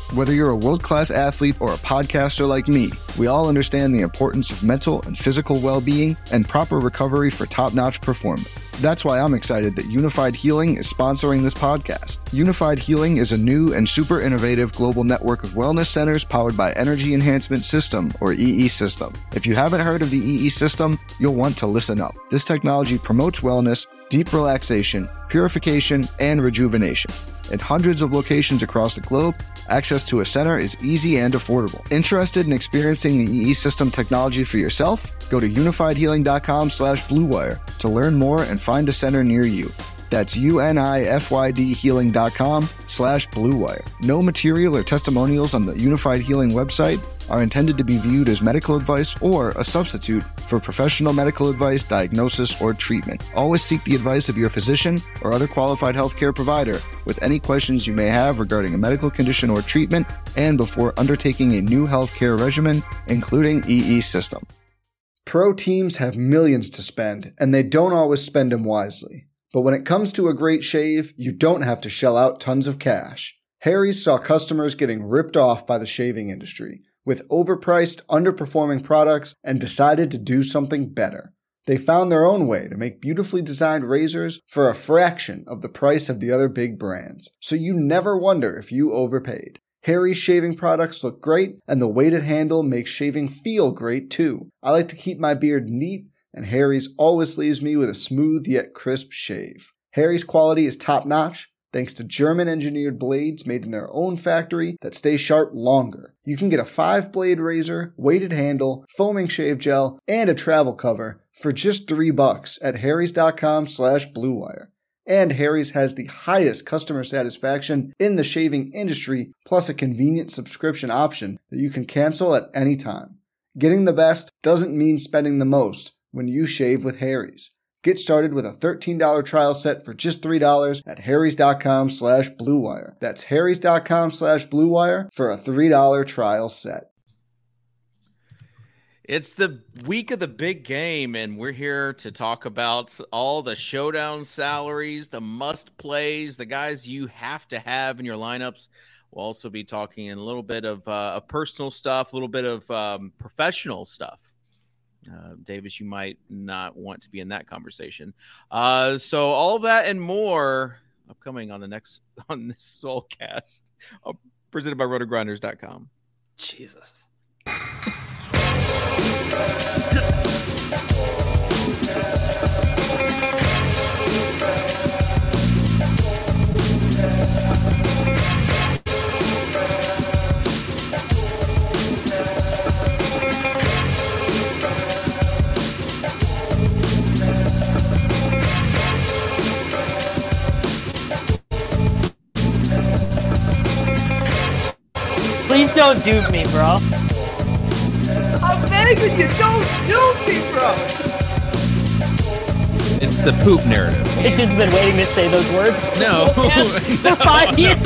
Whether you're a world-class athlete or a podcaster like me, we all understand the importance of mental and physical well-being and proper recovery for top-notch performance. That's why I'm excited that Unified Healing is sponsoring this podcast. Unified Healing is a new and super innovative global network of wellness centers powered by Energy Enhancement System, or EE System. If you haven't heard of the EE System, you'll want to listen up. This technology promotes wellness, deep relaxation, purification, and rejuvenation. In hundreds of locations across the globe, access to a center is easy and affordable. Interested in experiencing the EE System technology for yourself? Go to unifiedhealing.com/bluewire to learn more and find a center near you. That's unifydhealing.com/bluewire. No material or testimonials on the Unified Healing website are intended to be viewed as medical advice or a substitute for professional medical advice, diagnosis, or treatment. Always seek the advice of your physician or other qualified healthcare provider with any questions you may have regarding a medical condition or treatment and before undertaking a new healthcare regimen, including EE System. Pro teams have millions to spend, and they don't always spend them wisely. But when it comes to a great shave, you don't have to shell out tons of cash. Harry's saw customers getting ripped off by the shaving industry with overpriced, underperforming products and decided to do something better. They found their own way to make beautifully designed razors for a fraction of the price of the other big brands, so you never wonder if you overpaid. Harry's shaving products look great, and the weighted handle makes shaving feel great too. I like to keep my beard neat, and Harry's always leaves me with a smooth yet crisp shave. Harry's quality is top-notch, thanks to German-engineered blades made in their own factory that stay sharp longer. You can get a 5-blade razor, weighted handle, foaming shave gel, and a travel cover for just $3 at harrys.com/bluewire. And Harry's has the highest customer satisfaction in the shaving industry, plus a convenient subscription option that you can cancel at any time. Getting the best doesn't mean spending the most when you shave with Harry's. Get started with a $13 trial set for just $3 at harrys.com/bluewire. That's harrys.com/bluewire for a $3 trial set. It's the week of the big game, and we're here to talk about all the showdown salaries, the must plays, the guys you have to have in your lineups. We'll also be talking a little bit of personal stuff, a little bit of professional stuff. Davis, you might not want to be in that conversation. So all that and more upcoming on this Soulcast, presented by rotogrinders.com. Jesus. Please don't dupe me, bro. I'm begging you, don't do me, bro. It's the poop narrative. Kitchen's been waiting to say those words. No. For 5 years.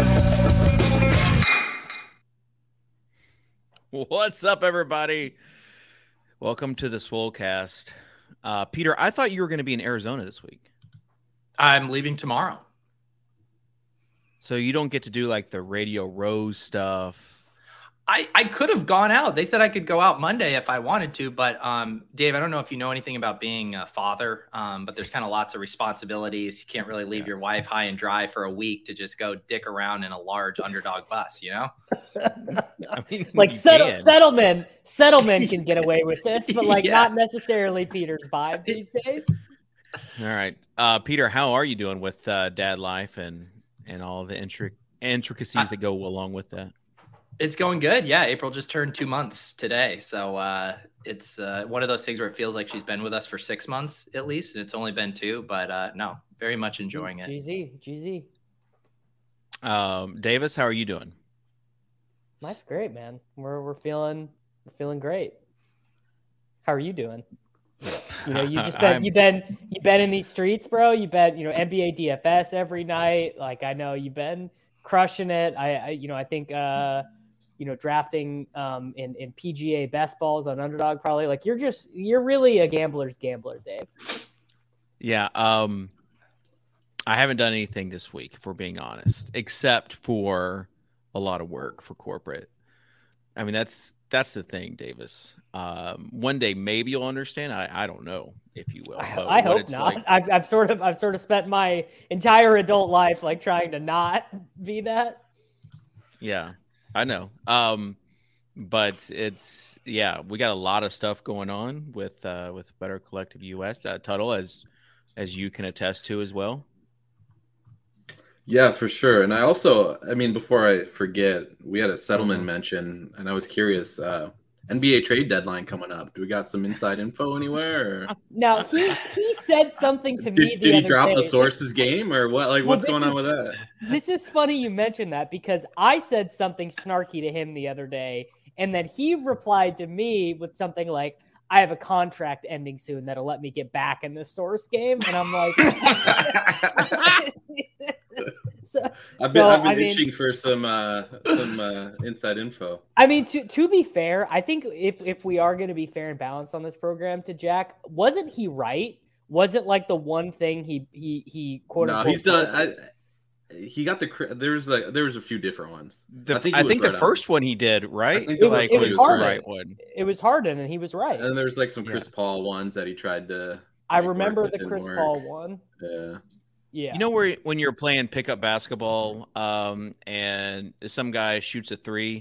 What's up, everybody? Welcome to the Swolecast. Peter, I thought you were going to be in Arizona this week. I'm leaving tomorrow. So you don't get to do like the Radio Rose stuff. I could have gone out. They said I could go out Monday if I wanted to, but Dave, I don't know if you know anything about being a father, but there's kind of lots of responsibilities. You can't really leave your wife high and dry for a week to just go dick around in a large underdog bus, you know? I mean, Like you Settlement can get away with this, but like Yeah. not necessarily Peter's vibe these days. All right. Peter, how are you doing with dad life and all the intricacies that go along with that? It's going good. Yeah, April just turned 2 months today. So it's one of those things where it feels like she's been with us for 6 months at least, and it's only been 2, but no, very much enjoying it. GZ. Davis, how are you doing? Life's great, man. We're feeling great. How are you doing? You know, you've been in these streets, bro. You've been, NBA DFS every night. Like, I know you've been crushing it. I think drafting in PGA best balls on Underdog probably. Like, you're really a gambler's gambler, Dave. Yeah. I haven't done anything this week, if we're being honest, except for a lot of work for corporate. I mean, that's the thing, Davis. One day maybe you'll understand. I don't know if you will. But I hope not. Like, I've sort of spent my entire adult life like trying to not be that. Yeah, I know. But it's we got a lot of stuff going on with Better Collective US. Tuttle, as you can attest to as well. Yeah, for sure. And I mean, before I forget, we had a settlement mention, and I was curious. NBA trade deadline coming up. Do we got some inside info anywhere? Or? Now he said something to me. Did he drop the sources game or what? Like, what's going on with that? This is funny you mentioned that because I said something snarky to him the other day, and then he replied to me with something like, "I have a contract ending soon that'll let me get back in the source game," and I'm like. I've been itching for some inside info. I mean, to be fair, I think if we are going to be fair and balanced on this program, to Jack, wasn't he right? Was it like the one thing he quote unquote? No, he's done. He got there was a few different ones. I think the first one he did right. It was Harden. Right one. It was Harden, and he was right. And there's like some Chris Paul ones that he tried to. I remember the Chris Paul one. Yeah. Yeah. You know when you're playing pickup basketball, and some guy shoots a three,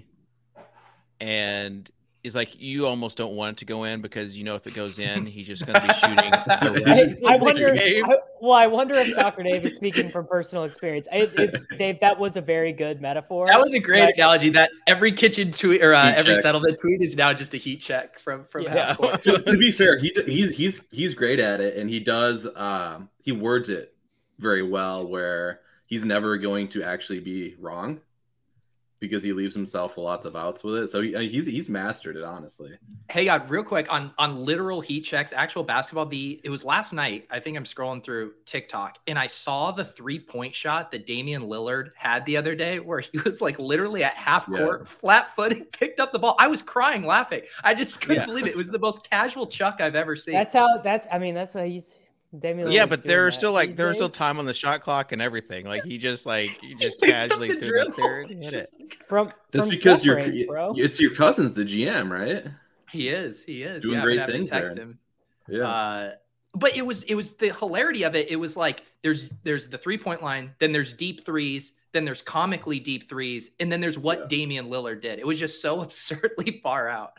and it's like you almost don't want it to go in because you know if it goes in, he's just going to be shooting the rest of the game. I wonder if Soccer Dave is speaking from personal experience. Dave, that was a very good metaphor. That was a great analogy. That every kitchen tweet or every settlement tweet is now just a heat check from half court. To be fair, he's great at it, and he does he words it very well where he's never going to actually be wrong because he leaves himself lots of outs with it. So he's mastered it, honestly. Hey, God, real quick on literal heat checks, actual basketball. It was last night. I think I'm scrolling through TikTok and I saw the 3-point shot that Damian Lillard had the other day where he was like literally at half court, flat footed, picked up the ball. I was crying, laughing. I just couldn't believe it. It was the most casual chuck I've ever seen. That's why he's Damian yeah, but there's still time on the shot clock and everything. Like he just casually threw it up there and hit it. That's because it's your cousin's the GM, right? He is doing great things there. Him. Yeah. But it was the hilarity of it. It was like there's the 3-point line, then there's deep threes, then there's comically deep threes, and then there's what Damian Lillard did. It was just so absurdly far out.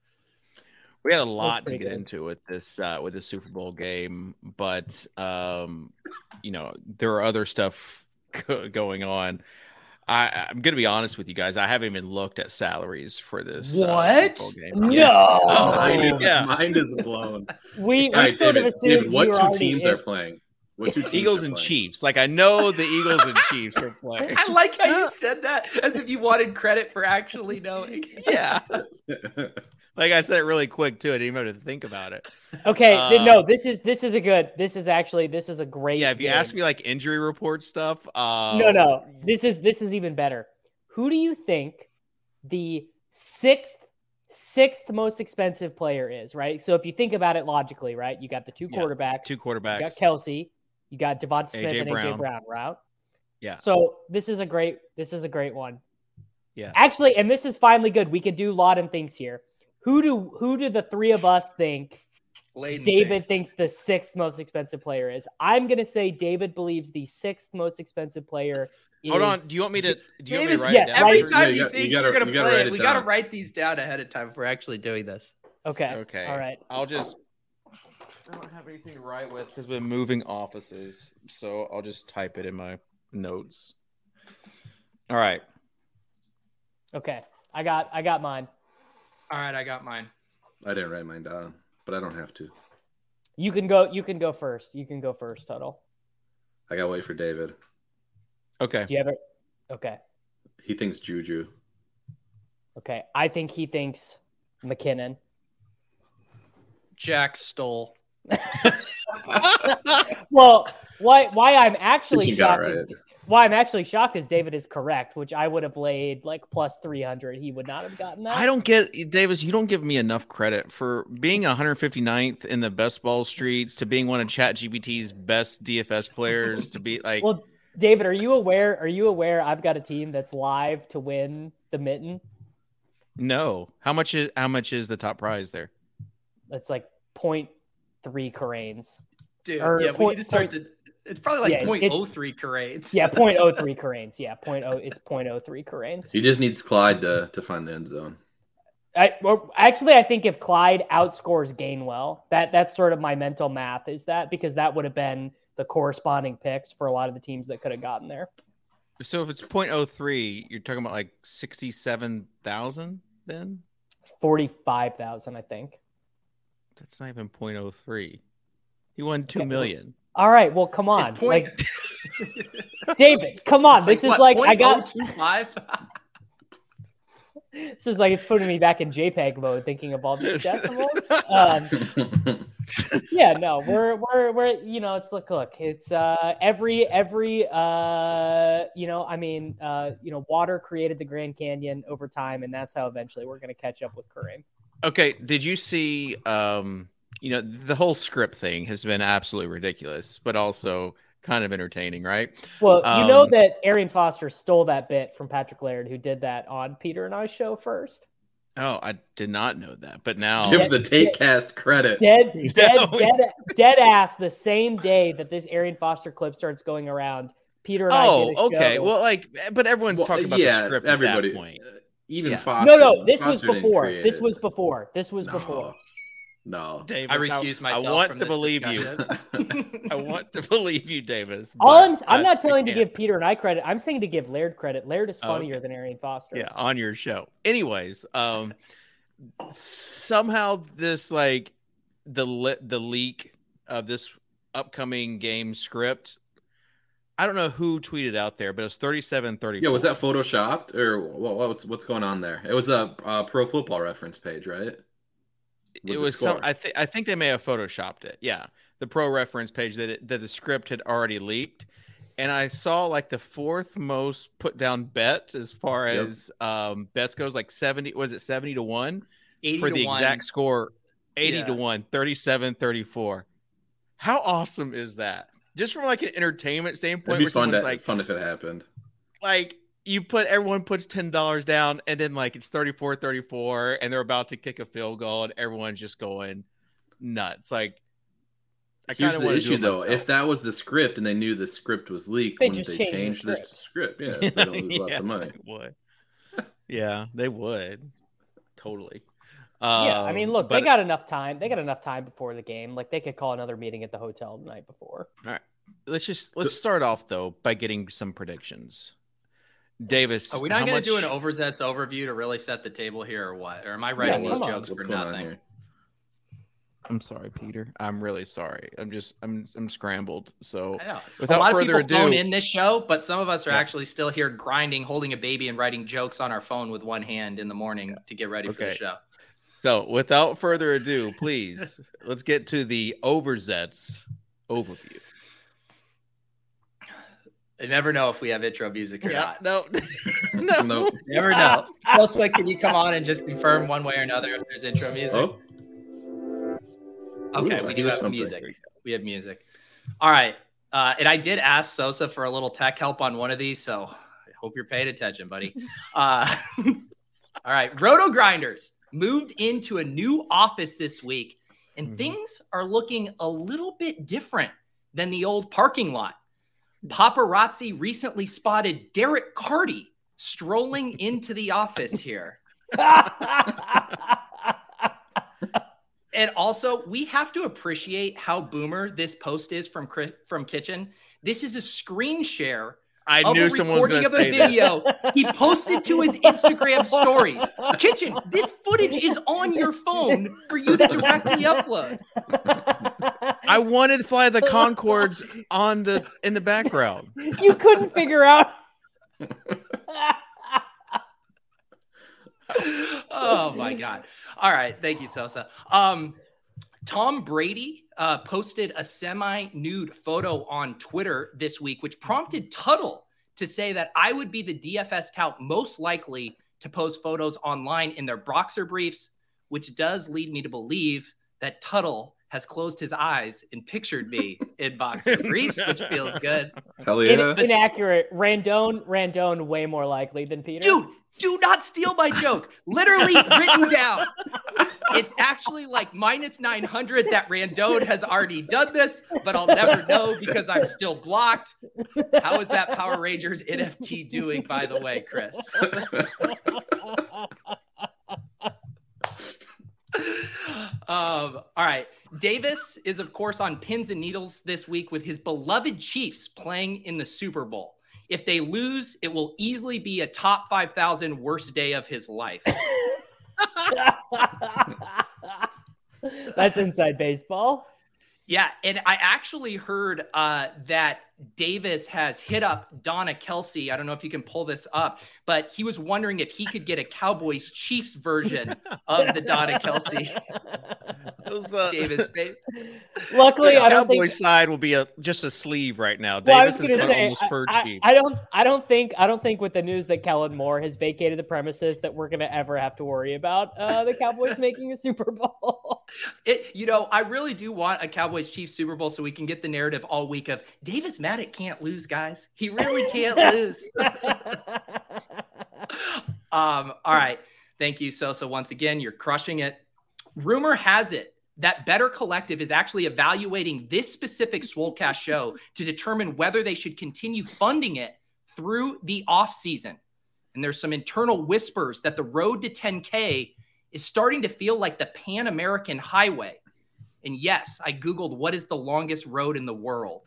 We had a lot to get into with this Super Bowl game, but there are other stuff going on. I'm going to be honest with you guys. I haven't even looked at salaries for this Super Bowl game. No, mind is blown. We sort of assumed. David, what two teams are playing? Eagles and Chiefs. Like I know the Eagles and Chiefs are playing. I like how you said that as if you wanted credit for actually knowing. Yeah. Like I said it really quick too. I didn't even have to think about it. Okay, no, this is a great. Yeah, if you ask me like injury report stuff, no, this is even better. Who do you think the sixth most expensive player is? Right. So if you think about it logically, right, you got the two quarterbacks. You got Kelsey. You got Devonta Smith and AJ Brown. Right? Yeah. So this is a great one. Yeah. Actually, and this is finally good. We could do Lauden things here. Who do the three of us think David thinks the sixth most expensive player is? I'm going to say David believes the sixth most expensive player is... Hold on. Do you want me to write it down? Every time you think you're going to play it, we got to write these down ahead of time if we're actually doing this. Okay. All right. I don't have anything to write with because we're moving offices, so I'll just type it in my notes. All right. Okay. I got mine. All right, I got mine. I didn't write mine down, but I don't have to. You can go first. Tuttle. I gotta wait for David. Okay. Do you have it? Okay. He thinks Juju. Okay. I think he thinks McKinnon. Jack Stoll. Well, why I'm actually shocked is David is correct, which I would have laid like plus 300. He would not have gotten that. I don't get Davis. You don't give me enough credit for being 159th in the best ball streets to being one of ChatGPT's best DFS players to be like. Well, David, are you aware I've got a team that's live to win the mitten? No. How much is the top prize there? It's like 0.3 Corains. Dude, Or yeah, we point- need to start point- to. It's probably like Yeah, 0.03 Corains. Yeah, 0.03 Corains. Yeah, it's 0.03 Corains. He just needs Clyde to find the end zone. Actually, I think if Clyde outscores Gainwell, that's sort of my mental math is that, because that would have been the corresponding picks for a lot of the teams that could have gotten there. So if it's 0.03, you're talking about like 67,000 then? 45,000, I think. That's not even 0.03. He won 2 million. All right, well, come on. It's point- David, come on. It's This is what, like I got 0.025? This is like it's putting me back in JPEG mode, thinking of all these decimals. Yeah, no, we're it's look, it's every water created the Grand Canyon over time, and that's how eventually we're going to catch up with Kareem. Okay, did you see? The whole script thing has been absolutely ridiculous, but also kind of entertaining, right? Well, you know that Arian Foster stole that bit from Patrick Laird, who did that on Peter and I's show first. Oh, I did not know that, but now Give the Takecast credit. Dead ass. The same day that this Arian Foster clip starts going around, Peter and I did a okay. show. Well, but everyone's talking about the script. Everybody. At that point. Even Yeah. Foster. No. This was Foster didn't before. create This it. was before. This was before. No. Davis, I recuse myself. I want from to this believe discussion. you. I want to believe you, Davis. I'm not telling you to give Peter and I credit. I'm saying to give Laird credit. Laird is funnier than Arian Foster. Yeah, on your show. Anyways, somehow this like the leak of this upcoming game script. I don't know who tweeted out there, but it was 37-34. Yeah, was that photoshopped or what's going on there? It was a Pro Football Reference page, right? It was some. I think they may have photoshopped it. Yeah, the Pro Reference page that the script had already leaked, and I saw like the fourth most put down bet as far as bets goes, like 70. Was it 70 to 1 for the exact score? 80 to 1, 37-34. How awesome is that? Just from like an entertainment standpoint, It'd be fun if it happened. Like everyone puts $10 down, and then like it's 34-34, and they're about to kick a field goal, and everyone's just going nuts. Like, here's the issue though: if that was the script and they knew the script was leaked, wouldn't they change the script? Yeah, so they don't lose lots of money. They would. Yeah, they would. Totally. Yeah, I mean, look, they got enough time. They got enough time before the game. Like, they could call another meeting at the hotel the night before. All right, let's start off though by getting some predictions. Davis, are we not going to do an Overzets overview to really set the table here, or what? Or am I writing these jokes for nothing? I'm sorry, Peter. I'm really sorry. I'm scrambled. So I know. Without further ado, phone in this show, but some of us are actually still here grinding, holding a baby, and writing jokes on our phone with one hand in the morning to get ready for the show. So without further ado, please let's get to the Overzets overview. I never know if we have intro music or not. No. Never know. Also, can you come on and just confirm one way or another if there's intro music? Oh. Okay, we do have music. We have music. All right. And I did ask Sosa for a little tech help on one of these, so I hope you're paying attention, buddy. All right. Roto Grinders moved into a new office this week, and things are looking a little bit different than the old parking lot. Paparazzi recently spotted Derek Carty strolling into the office here. And also, we have to appreciate how boomer this post is from Kitchen. This is a screen share. I knew someone was going to say video. He posted to his Instagram stories. Kitchen, this footage is on your phone for you to directly upload. I wanted to fly the Concords in the background. You couldn't figure out. Oh my God. All right. Thank you, Sosa. Tom Brady posted a semi-nude photo on Twitter this week, which prompted Tuttle to say that I would be the DFS tout most likely to post photos online in their boxer briefs, which does lead me to believe that Tuttle has closed his eyes and pictured me in boxer briefs, which feels good. Hell yeah. Inaccurate. Randone, way more likely than Peter. Dude, do not steal my joke. Literally written down. It's actually like minus 900 that Randone has already done this, but I'll never know because I'm still blocked. How is that Power Rangers NFT doing, by the way, Chris? All right. Davis is, of course, on pins and needles this week with his beloved Chiefs playing in the Super Bowl. If they lose, it will easily be a top 5,000 worst day of his life. That's inside baseball. Yeah, and I actually heard that Davis has hit up Donna Kelsey. I don't know if you can pull this up, but he was wondering if he could get a Cowboys Chiefs version of the Donna Kelsey Davis. Luckily, I don't Cowboys think side will be just a sleeve right now. Well, Davis I was is gonna say, almost fur cheap. I don't think with the news that Kellen Moore has vacated the premises that we're gonna ever have to worry about the Cowboys making a Super Bowl. I really do want a Cowboys Chiefs Super Bowl so we can get the narrative all week of Davis Maddock can't lose, guys. He really can't lose. All right. Thank you, Sosa. Once again, you're crushing it. Rumor has it that Better Collective is actually evaluating this specific Swolecast show to determine whether they should continue funding it through the off season. And there's some internal whispers that the road to 10K is starting to feel like the Pan American Highway. And yes, I Googled what is the longest road in the world.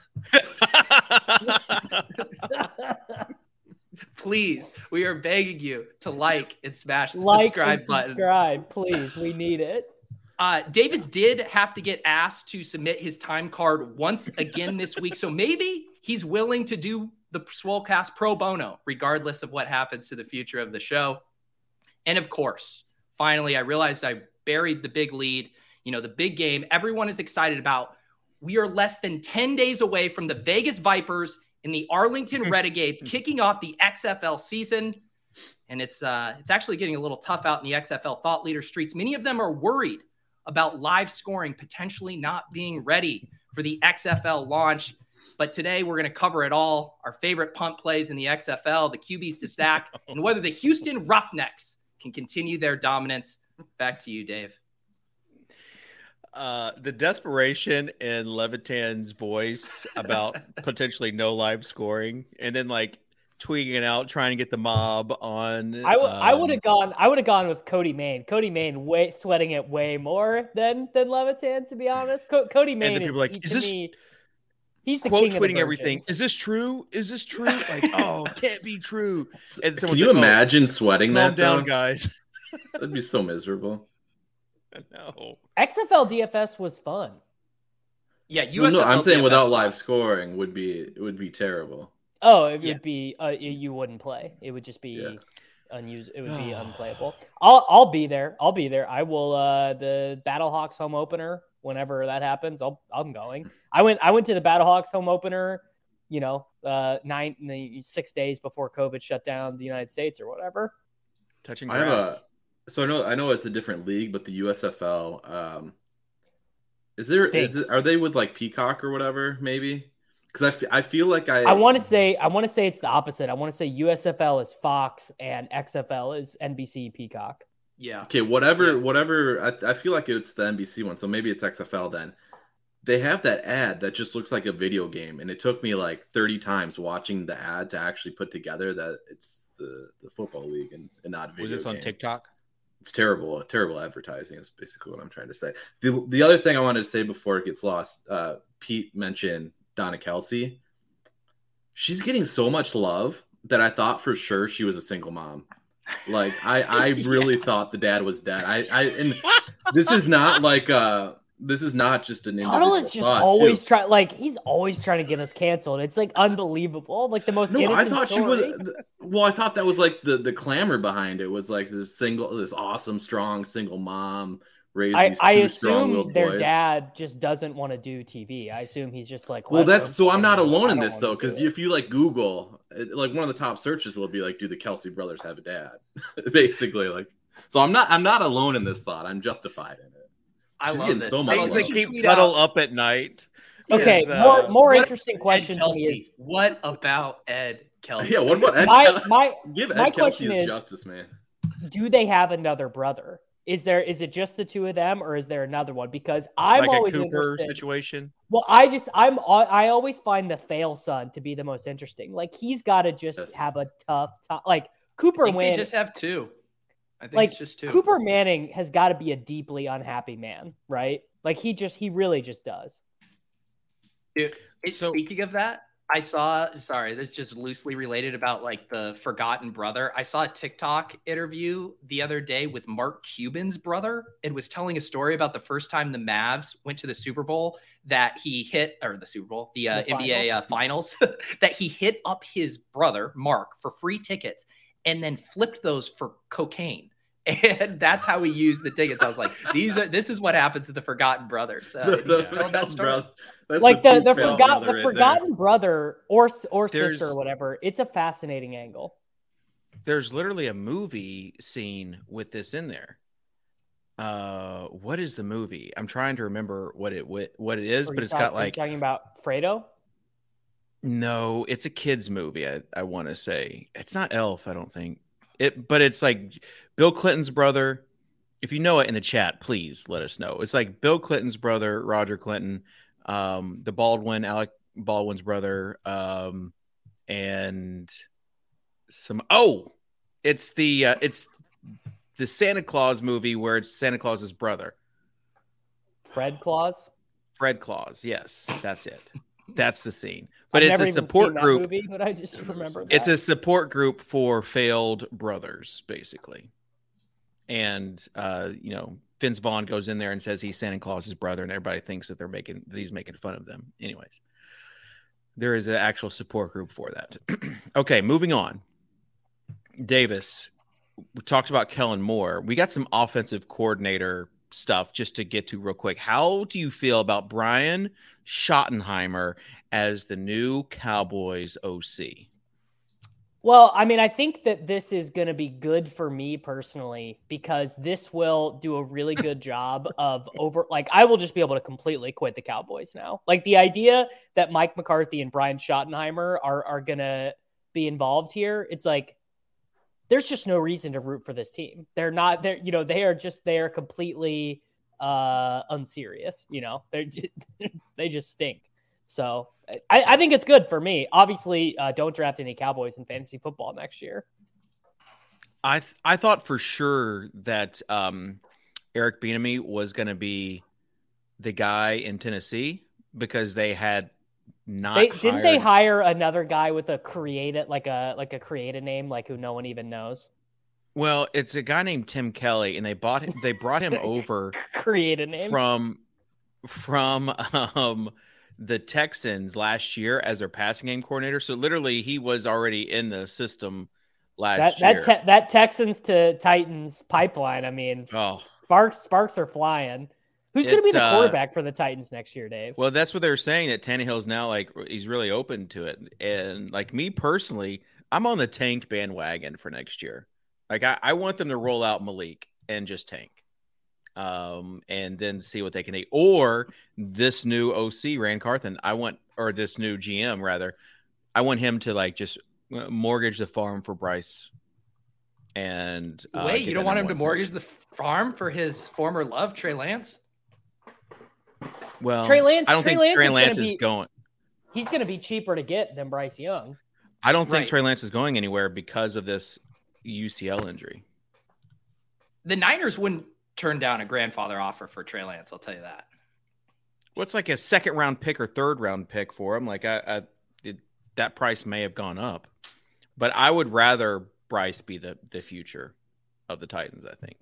Please, we are begging you to like and smash the subscribe button. Subscribe, please. We need it. Davis did have to get asked to submit his time card once again this week. So maybe he's willing to do the Swolecast pro bono, regardless of what happens to the future of the show. And of course, finally, I realized I buried the big lead. The big game everyone is excited about. We are less than 10 days away from the Vegas Vipers and the Arlington Renegades kicking off the XFL season. And it's actually getting a little tough out in the XFL thought leader streets. Many of them are worried about live scoring potentially not being ready for the XFL launch. But today we're going to cover it all. Our favorite punt plays in the XFL, the QBs to stack, and whether the Houston Roughnecks can continue their dominance. Back to you, Dave. The desperation in Levitan's voice about potentially no live scoring, and then tweeting it out, trying to get the mob on. I would have gone with Cody Main. Cody Main sweating it way more than Levitan, to be honest. Cody Main he's the quote king tweeting of the everything. Is this true? Is this true? It can't be true. And can you imagine sweating calm that down, though? guys? That'd be so miserable. No. XFL DFS was fun. Yeah, no, I'm saying DFS without live scoring would be terrible. Oh, it would be you wouldn't play. It would just be unused. It would be unplayable. I'll be there. I will the Battlehawks home opener whenever that happens. I'm going. I went to the Battlehawks home opener, 6 days before COVID shut down the United States or whatever. Touching grass. So I know it's a different league, but the USFL, are they with Peacock or whatever? Maybe because I feel like I want to say it's the opposite. I want to say USFL is Fox and XFL is NBC Peacock. Yeah. Okay. Whatever. I feel like it's the NBC one, so maybe it's XFL then. They have that ad that just looks like a video game, and it took me 30 times watching the ad to actually put together that it's the football league and not a video. Was this game. On TikTok? It's terrible advertising is basically what I'm trying to say. The other thing I wanted to say before it gets lost, Pete mentioned Donna Kelsey. She's getting so much love that I thought for sure she was a single mom. I really thought the dad was dead. And this is not this is not just an Tuttle is just always trying. He's always trying to get us canceled. It's unbelievable. The most innocent I thought story. She was. Well, I thought that was the clamor behind it was this awesome, strong single mom raised these I two strong-willed assume their boys. dad just doesn't want to do TV. I assume he's just Well, that's so. I'm not alone in this though, because if you Google, one of the top searches will be do the Kelsey brothers have a dad? Basically, so I'm not alone in this thought. I'm justified in it. I She's love getting this. so much Things love. they keep Tweet Tuttle out, up at night. Okay, Yes, more what interesting Ed question to me Kelsey? is What about Ed Kelsey? Yeah, what about Ed? my Give my Ed Kelsey question his is, justice, man. do they have another brother? Is it just the two of them, or is there another one? Because I'm like a always Cooper interested. situation. Well, I always find the fail son to be the most interesting. Like he's got to just Yes. have a tough time. Like Cooper I think they Manning, just have two. I think like it's just two. Cooper Manning has got to be a deeply unhappy man, right? Like he really just does. Dude, So- speaking of that, I saw, sorry, this is just loosely related about like the forgotten brother. I saw a TikTok interview the other day with Mark Cuban's brother. It was telling a story about the first time the Mavs went to the Super Bowl that he hit, or the Super Bowl, the NBA finals, that he hit up his brother, Mark, for free tickets and then flipped those for cocaine. And that's how he used the tickets. I was like, this is what happens to the forgotten brother. So tell that story. That's Like the right forgotten brother or There's- sister or whatever. It's a fascinating angle. There's literally a movie scene with this in there. What is the movie? I'm trying to remember what it is, but it's got Are you like talking about Fredo? no, it's a kids movie. I want to say it's not Elf. I don't think it, but it's like Bill Clinton's brother. If you know it in the chat, please let us know. It's like Bill Clinton's brother, Roger Clinton, Alec Baldwin's brother, and some. Oh, it's the Santa Claus movie where it's Santa Claus's brother. Fred Claus? Fred Claus. Yes, that's it. That's the scene. But I've it's never a even support seen that group. movie, but I just remember that. It's a support group for failed brothers, basically. And Vince Vaughn goes in there and says he's Santa Claus's brother, and everybody thinks that he's making fun of them. Anyways, there is an actual support group for that. Okay, moving on. Davis, we talked about Kellen Moore. We got some offensive coordinator stuff just to get to real quick. How do you feel about Brian Schottenheimer as the new Cowboys OC? Well, I mean, I think that this is going to be good for me personally because this will do a really good job of I will just be able to completely quit the Cowboys now. Like the idea that Mike McCarthy and Brian Schottenheimer are going to be involved here. It's like, there's just no reason to root for this team. They are completely unserious. They just stink. So I think it's good for me. Obviously, don't draft any Cowboys in fantasy football next year. I thought for sure that Eric Bieniemy was going to be the guy in Tennessee because they had Didn't they hire another guy with a creative name like who no one even knows? Well, it's a guy named Tim Kelly, and they brought him over create a name from the Texans last year as their passing game coordinator. So literally, he was already in the system last year. That Texans to Titans pipeline. I mean, sparks are flying. Who's going to be the quarterback for the Titans next year, Dave? Well, that's what they're saying, that Tannehill's now he's really open to it. And like me personally, I'm on the tank bandwagon for next year. Like I want them to roll out Malik and just tank. And then see what they can eat. Or this new OC, Rand Carthen, or this new GM rather, I want him to just mortgage the farm for Bryce. And wait, you don't want him to mortgage the farm for his former love, Trey Lance? Well, Trey Lance, I don't think Trey Lance is going. He's going to be cheaper to get than Bryce Young. I don't think Trey Lance is going anywhere because of this UCL injury. The Niners wouldn't turn down a grandfather offer for Trey Lance. I'll tell you that. What's like a second round pick or third round pick for him? Like that price may have gone up, but I would rather Bryce be the future of the Titans, I think.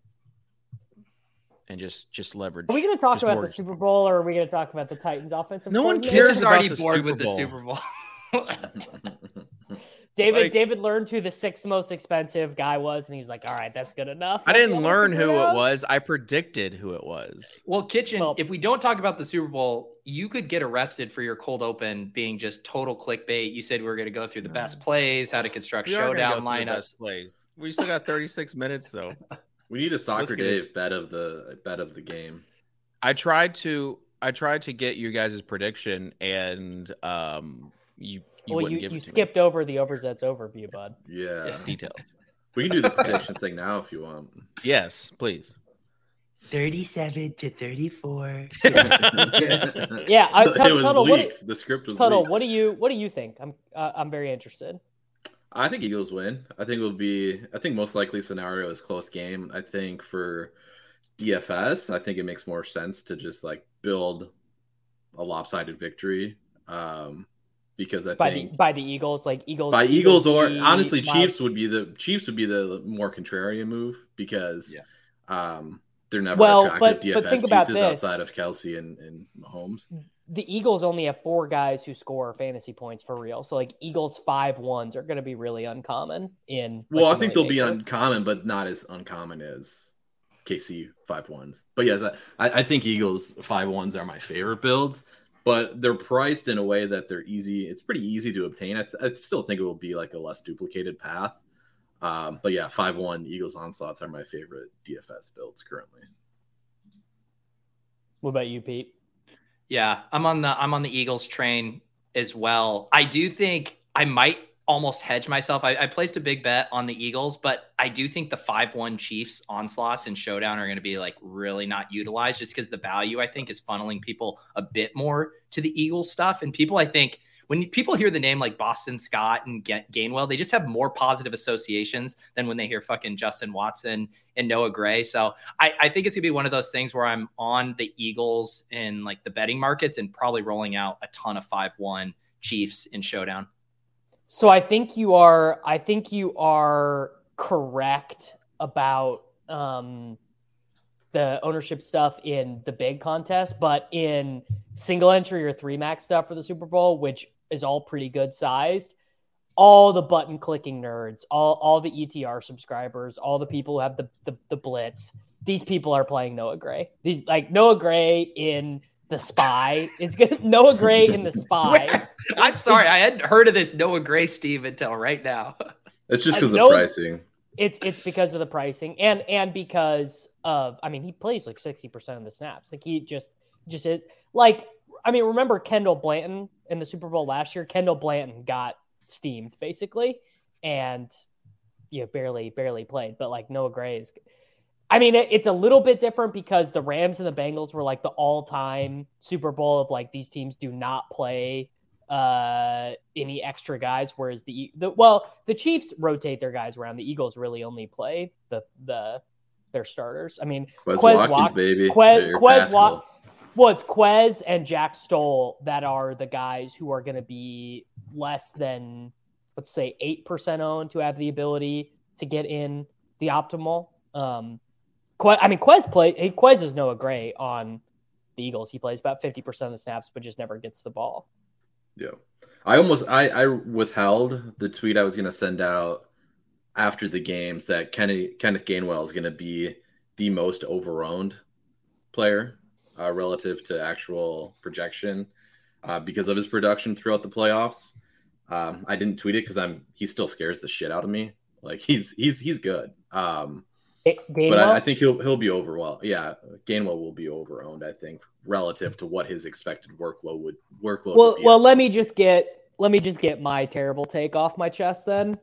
And just leverage. Are we going to talk about the Super Bowl, or are we going to talk about the Titans' offensive? No one You're cares about already the bored Super with the Bowl. Super Bowl. David learned who the sixth most expensive guy was, and he was like, "All right, that's good enough." I didn't learn who it was. I predicted who it was. Well, if we don't talk about the Super Bowl, you could get arrested for your cold open being just total clickbait. You said we were going to go through the best plays, how to construct showdown lineups. Plays. We still got 36 minutes though. We need a Soccer Dave bet of the game. I tried to get you guys' prediction, and you wouldn't give it to skipped over the Overzets overview, bud. Yeah. details. We can do the prediction thing now if you want. Yes, please. 37-34. Yeah, it was leaked. The script was Tuttle, leaked. what do you think? I'm very interested. I think Eagles win. I think most likely scenario is close game. I think for DFS, I think it makes more sense to just like build a lopsided victory. Because I think by the Eagles, like Eagles or honestly Chiefs would be the more contrarian move because they're never attractive DFS pieces outside of Kelsey and Mahomes. The Eagles only have 4 guys who score fantasy points for real. So like Eagles 5-1s are going to be really uncommon in. Well, I think they'll be uncommon, but not as uncommon as KC 5-1s. But yes, I think Eagles 5-1s are my favorite builds, but they're priced in a way that they're easy. It's pretty easy to obtain. I still think it will be like a less duplicated path. But yeah, 5-1 Eagles onslaughts are my favorite DFS builds currently. What about you, Pete? Yeah, I'm on the Eagles train as well. I do think I might almost hedge myself. I placed a big bet on the Eagles, but I do think the 5-1 Chiefs onslaughts and showdown are going to be like really not utilized just because the value I think is funneling people a bit more to the Eagles stuff. And people, I think when people hear the name like Boston Scott and Gainwell, they just have more positive associations than when they hear fucking Justin Watson and Noah Gray. So I think it's gonna be one of those things where I'm on the Eagles in like the betting markets and probably rolling out a ton of 5-1 Chiefs in showdown. So I think you are correct about the ownership stuff in the big contest, but in single entry or 3-max stuff for the Super Bowl, which is all pretty good sized, all the button clicking nerds, all the ETR subscribers, all the people who have the blitz, these people are playing Noah Gray. These like Noah Gray in The Spy is good. Noah Gray in The Spy. I'm sorry, I hadn't heard of this Noah Gray Steve until right now. It's just because of the pricing. It's because of the pricing and because of, I mean, he plays like 60% of the snaps. Like he just is like, I mean, remember Kendall Blanton in the Super Bowl last year? Kendall Blanton got steamed basically and barely played, but like Noah Gray is, I mean, it's a little bit different because the Rams and the Bengals were like the all-time Super Bowl of like these teams do not play any extra guys, whereas the Chiefs rotate their guys around. The Eagles really only play their starters. I mean, Quez Watkins, baby. It's Quez and Jack Stoll that are the guys who are going to be less than, let's say, 8% owned to have the ability to get in the optimal. Quez is Noah Gray on the Eagles. He plays about 50% of the snaps, but just never gets the ball. Yeah. I withheld the tweet I was going to send out after the games that Kenneth Gainwell is going to be the most overowned player relative to actual projection because of his production throughout the playoffs. I didn't tweet it because he still scares the shit out of me. Like he's good. But I think he'll be overwhelmed. Yeah, Gainwell will be overowned, I think, relative to what his expected workload would be. Well, let me just get my terrible take off my chest then.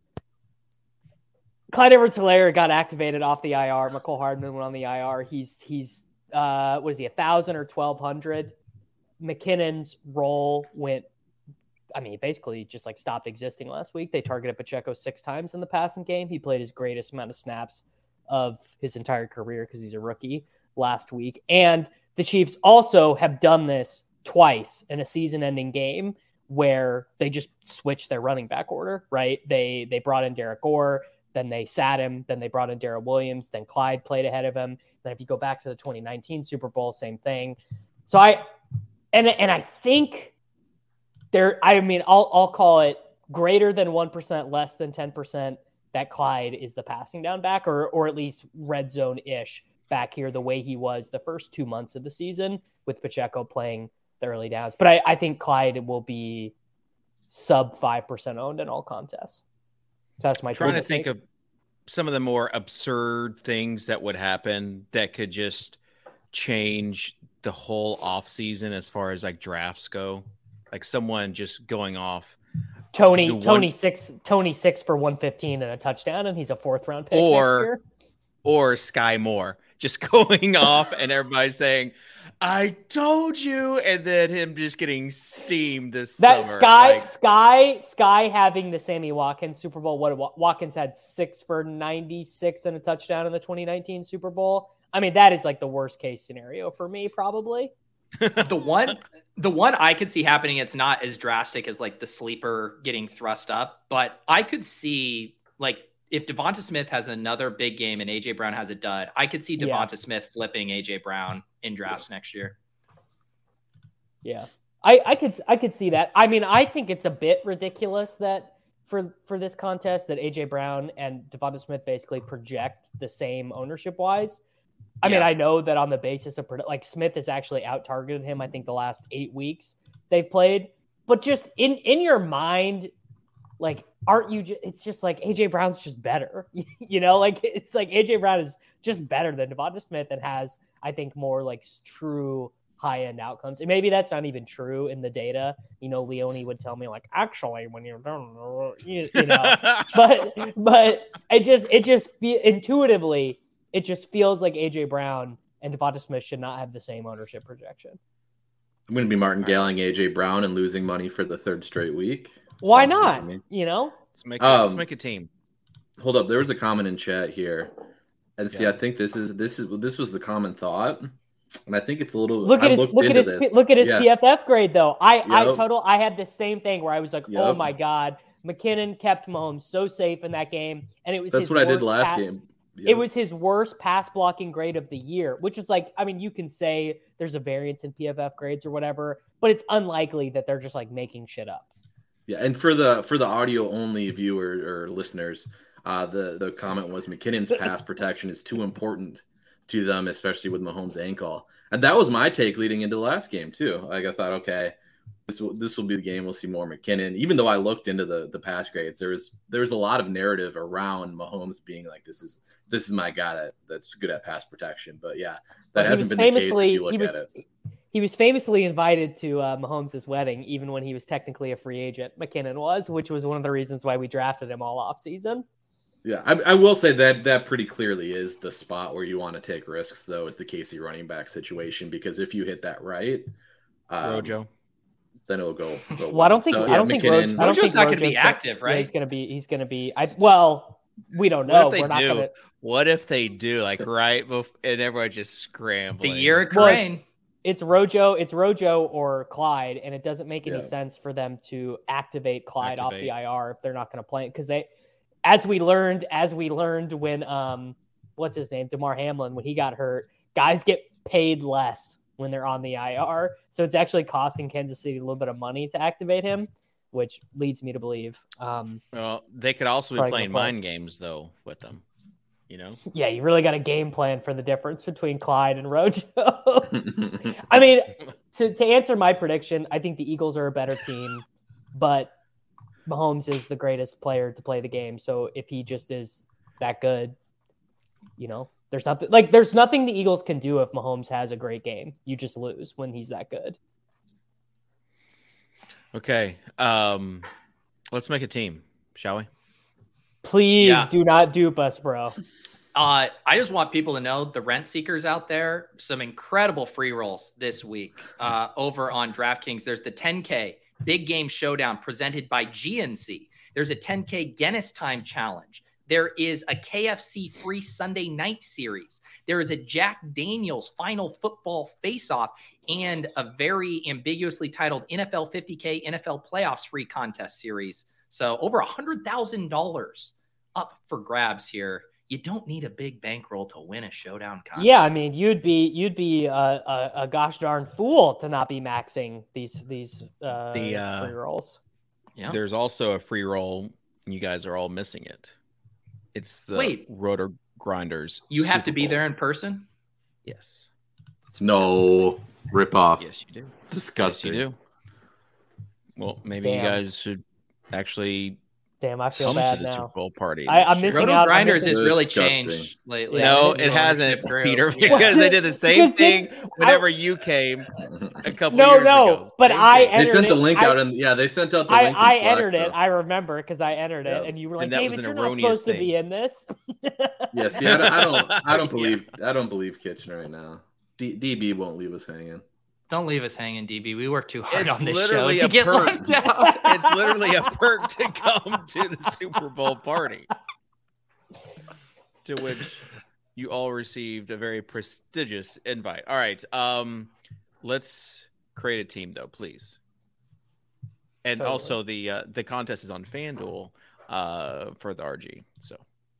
Clyde Edwards-Helaire got activated off the IR. McCole Hardman went on the IR. He's what is he, 1,000 or 1,200? McKinnon's role went, I mean, basically just like stopped existing last week. They targeted Pacheco 6 times in the passing game. He played his greatest amount of snaps of his entire career because he's a rookie last week. And the Chiefs also have done this twice in a season-ending game where they just switched their running back order, right? They brought in Derek Gore, then they sat him, then they brought in Darrell Williams, then Clyde played ahead of him. Then if you go back to the 2019 Super Bowl, same thing. So I think I'll call it greater than 1%, less than 10% that Clyde is the passing down back or at least red zone-ish back here the way he was the first 2 months of the season with Pacheco playing the early downs. But I think Clyde will be sub 5% owned in all contests. So that's my trying to think of some of the more absurd things that would happen that could just change the whole offseason as far as like drafts go? Like someone just going off Tony 6 for 115 and a touchdown, and he's a 4th round pick next year. Or Sky Moore just going off and everybody saying, I told you, and then him just getting steamed this summer. Sky having the Sammy Watkins Super Bowl. What Watkins had 6 for 96 and a touchdown in the 2019 Super Bowl. I mean, that is like the worst case scenario for me, probably. The one I could see happening, it's not as drastic as like the sleeper getting thrust up, but I could see like if Devonta Smith has another big game and AJ Brown has a dud, I could see Devonta Smith flipping AJ Brown in drafts next year. Yeah, I could see that. I mean, I think it's a bit ridiculous that for this contest that AJ Brown and Devonta Smith basically project the same ownership wise. I mean, I know that on the basis of like Smith has actually out targeted him. I think the last 8 weeks they've played, but just in your mind, like, aren't you? It's just like AJ Brown's just better, Like it's like AJ Brown is just better than Devonta Smith and has, I think, more like true high end outcomes. And maybe that's not even true in the data. Leone would tell me like, actually, when you're done, but it just intuitively. It just feels like AJ Brown and Devonta Smith should not have the same ownership projection. I'm going to be martingaling AJ Brown and losing money for the 3rd straight week. Why not? Let's make a team. Hold up, there was a comment in chat here, and see, I think this was the common thought, and I think it's a little. Look at his PFF grade though. I had the same thing where I was like, oh my god, McKinnon kept Mahomes so safe in that game, and it was that's what I did last game. It was his worst pass blocking grade of the year, which is like, I mean, you can say there's a variance in PFF grades or whatever, but it's unlikely that they're just like making shit up. Yeah, and for the audio only viewer or listeners, the comment was McKinnon's pass protection is too important to them, especially with Mahomes' ankle, and that was my take leading into the last game too. Like I thought, okay, this will be the game. We'll see more McKinnon. Even though I looked into the pass grades, there was a lot of narrative around Mahomes being like, this is my guy that's good at pass protection. But yeah, that hasn't been the case if you look at it. He was famously invited to Mahomes' wedding, even when he was technically a free agent. McKinnon was, which was one of the reasons why we drafted him all offseason. Yeah, I will say that pretty clearly is the spot where you want to take risks, though, is the KC running back situation, because if you hit that right, Rojo. Then it'll go. Well, I don't think Rojo's not going to be active, right? He's going to be. We don't know. What if they do? Like right before, and everyone just scrambling. The year of Crane. It's Rojo or Clyde, and it doesn't make any sense for them to activate Clyde off the IR if they're not going to play it, because as we learned when what's his name, DeMar Hamlin, when he got hurt, guys get paid less when they're on the IR. So it's actually costing Kansas City a little bit of money to activate him, which leads me to believe. Well, they could also be playing mind games, though, with them. Yeah, you really got a game plan for the difference between Clyde and Rojo. I mean, to answer my prediction, I think the Eagles are a better team, but Mahomes is the greatest player to play the game. So if he just is that good, there's nothing the Eagles can do if Mahomes has a great game. You just lose when he's that good. Okay. Let's make a team, shall we? Please do not dupe us, bro. I just want people to know, the rent seekers out there, some incredible free rolls this week over on DraftKings. There's the 10K Big Game Showdown presented by GNC. There's a 10K Guinness Time Challenge. There is a KFC free Sunday night series. There is a Jack Daniels final football face-off and a very ambiguously titled NFL 50K NFL Playoffs free contest series. So over $100,000 up for grabs here. You don't need a big bankroll to win a showdown contest. Yeah, I mean, you'd be a gosh darn fool to not be maxing these free rolls. Yeah. There's also a free roll. You guys are all missing it. It's the Rotor Grinders. You have to be there in person? Yes. No, rip off. Yes, you do. Disgusting. Yes, you do. Well, maybe you guys should actually Damn, I feel Come bad to the now. Super Bowl party. I'm missing Roto out. Grinders I'm has missing- really Disgusting. changed lately. Yeah. No, The it hasn't, ownership group. Peter, Yeah. because they did the same Because thing they- whenever you came a couple No, years no, ago. but Same I thing. They entered sent the it. link out, and they sent out the link. I in Slack, entered it. though. I remember because I entered it, Yeah. and you were like, And that was "David, an you're not erroneous supposed to thing. be in this." Yeah, see, I don't Yeah. believe Kitchen right now. DB won't leave us hanging. Don't leave us hanging, DB. We work too hard It's on this literally show a to get perk. left out. It's literally a perk to come to the Super Bowl party, to which you all received a very prestigious invite. All right, let's create a team, though, please. And Totally. also, the contest is on FanDuel for the RG. So,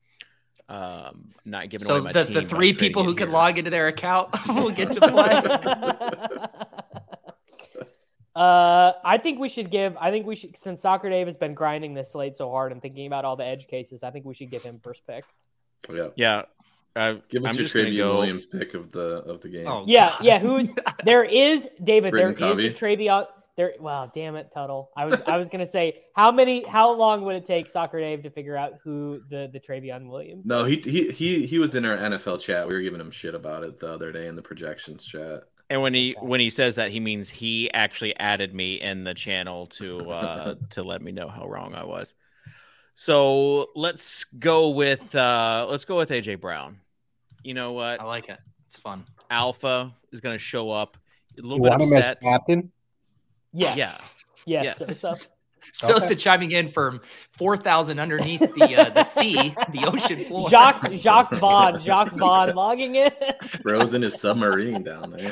not giving away So my the team. by three creating people it who can here. log into their account will get to play. I think we should, since Soccer Dave has been grinding this slate so hard and thinking about all the edge cases, I think we should give him first pick. Yeah, Yeah. give us I'm your just gonna Travion go- Williams pick of the game. Oh, Yeah, God. yeah. There is David. Britton There is a Travion. There. Wow, damn it, Tuttle. I was gonna say how long would it take Soccer Dave to figure out who the Travion Williams? No, is? he was in our NFL chat. We were giving him shit about it the other day in the projections chat. And when he says that, he means he actually added me in the channel to let me know how wrong I was. So let's go with AJ Brown. You know what? I like it. It's fun. Alpha is going to show up. A little You bit want him as upset. captain? Yes. Yeah. Yes. Yes. So, Sosa chiming in from 4,000 underneath the sea, the ocean floor. Jacques Vaughn logging in. Bro's in his submarine down there.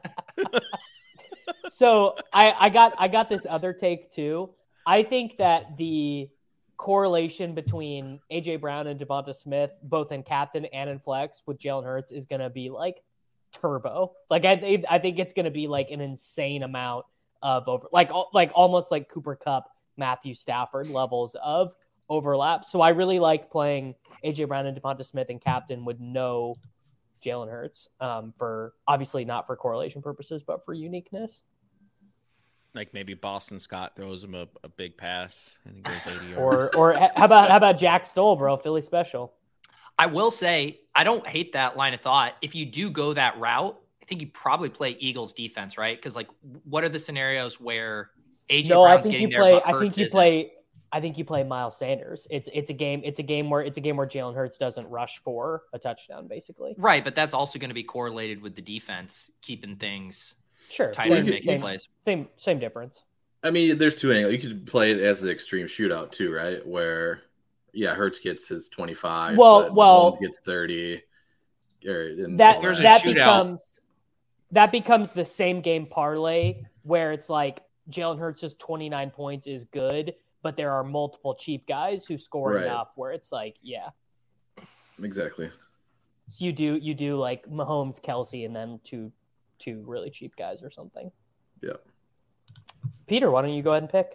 So I got this other take too. I think that the correlation between AJ Brown and Devonta Smith, both in captain and in flex with Jalen Hurts, is going to be like turbo. Like I think it's going to be like an insane amount of almost like Cooper Kupp, Matthew Stafford levels of overlap. So I really like playing AJ Brown and Devonta Smith in captain with no Jalen Hurts, for obviously not for correlation purposes, but for uniqueness. Like maybe Boston Scott throws him a big pass and he goes 80 yards. Or how about Jack Stoll, bro? Philly special. I will say, I don't hate that line of thought. If you do go that route, I think you probably play Eagles defense, right? Because like, what are the scenarios where AJ No, Brown's I think getting you there, play. but I think Hurts you isn't? play. I think you play Miles Sanders. It's a game where Jalen Hurts doesn't rush for a touchdown, basically. Right, but that's also going to be correlated with the defense keeping things Sure, tighter and making plays. Same difference. I mean, there's two angles. You could play it as the extreme shootout too, right? Where, Hurts gets his 25. Well, but Mahomes gets 30. There's a shootout. That becomes the same game parlay where it's like Jalen Hurts' 29 points is good, but there are multiple cheap guys who score Right. enough where it's like, yeah. Exactly. So you do like Mahomes, Kelsey, and then two really cheap guys or something. Yeah. Peter, why don't you go ahead and pick?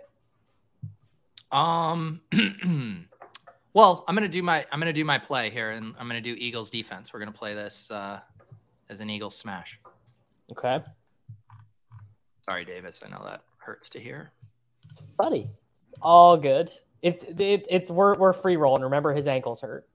Well, I'm gonna do my play here, and I'm gonna do Eagles defense. We're gonna play this as an Eagles smash. Okay, Sorry, Davis. I know that hurts to hear. buddy, it's all good. It's we're free rolling. Remember, his ankles hurt.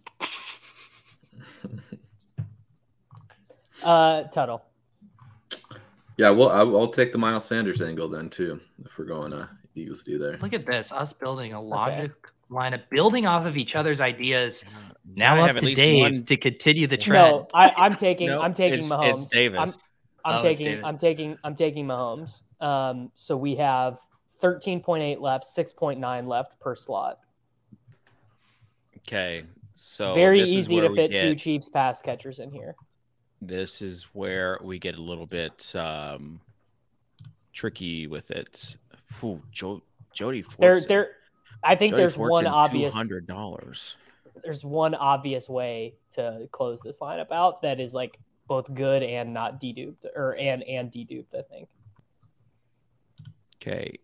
Tuttle. Yeah, well, I'll take the Miles Sanders angle then too, if we're going Eagles D there. Look at this. Us building a logic lineup, building off of each other's ideas. Now I up have at to least Dave one- to continue the trend. No, I'm taking No, Mahomes. It's Davis. Oh, it's David. I'm taking Mahomes. So we have 13.8 left, 6.9 left per slot. Okay, so Very this is easy where to we fit get- two Chiefs pass catchers in here. This is where we get a little bit tricky with it. Ooh, Jody Fortson. I think Jody there's one Fortson, obvious. $200. There's one obvious way to close this lineup out that is like both good and not deduped, or and deduped. I think. Okay,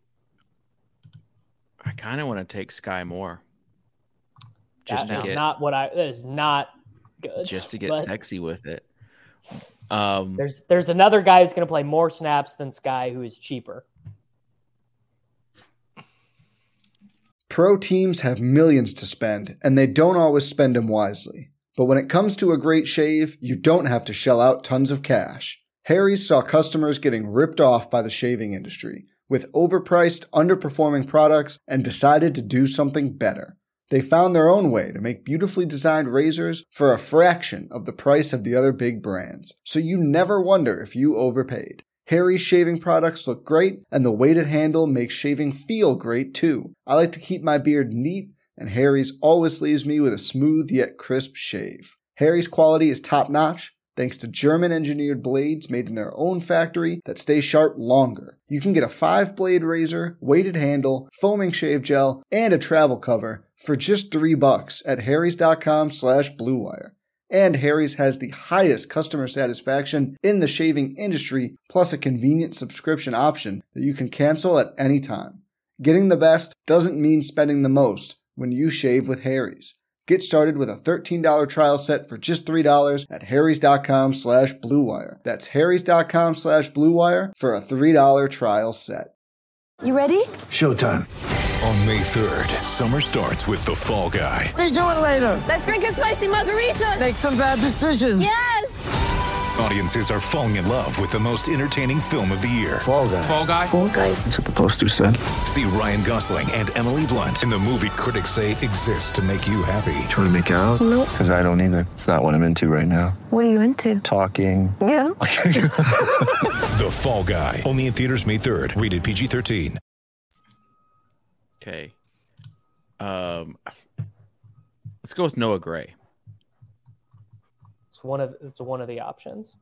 I kind of want to take Sky Moore. That is not good. Just to get but sexy with it. There's another guy who's going to play more snaps than Sky, who is cheaper. Pro teams have millions to spend, and they don't always spend them wisely. But when it comes to a great shave, you don't have to shell out tons of cash. Harry's saw customers getting ripped off by the shaving industry with overpriced, underperforming products and decided to do something better. They found their own way to make beautifully designed razors for a fraction of the price of the other big brands, so you never wonder if you overpaid. Harry's shaving products look great, and the weighted handle makes shaving feel great too. I like to keep my beard neat, and Harry's always leaves me with a smooth yet crisp shave. Harry's quality is top-notch, thanks to German-engineered blades made in their own factory that stay sharp longer. You can get a 5-blade razor, weighted handle, foaming shave gel, and a travel cover for just $3 at harrys.com/bluewire. And Harry's has the highest customer satisfaction in the shaving industry, plus a convenient subscription option that you can cancel at any time. Getting the best doesn't mean spending the most when you shave with Harry's. Get started with a $13 trial set for just $3 at harrys.com/bluewire. That's harrys.com/bluewire for a $3 trial set. You ready? Showtime. On May 3rd, summer starts with The Fall Guy. Let's do it later. Let's drink a spicy margarita. Make some bad decisions. Yes. Audiences are falling in love with the most entertaining film of the year. Fall Guy. Fall Guy? Fall Guy. That's what the poster said. See Ryan Gosling and Emily Blunt in the movie critics say exists to make you happy. Trying to make it out? Nope. Because I don't either. It's not what I'm into right now. What are you into? Talking. Yeah. The Fall Guy. Only in theaters May 3rd. Rated PG-13. Okay. Let's go with Noah Gray. It's one of the options.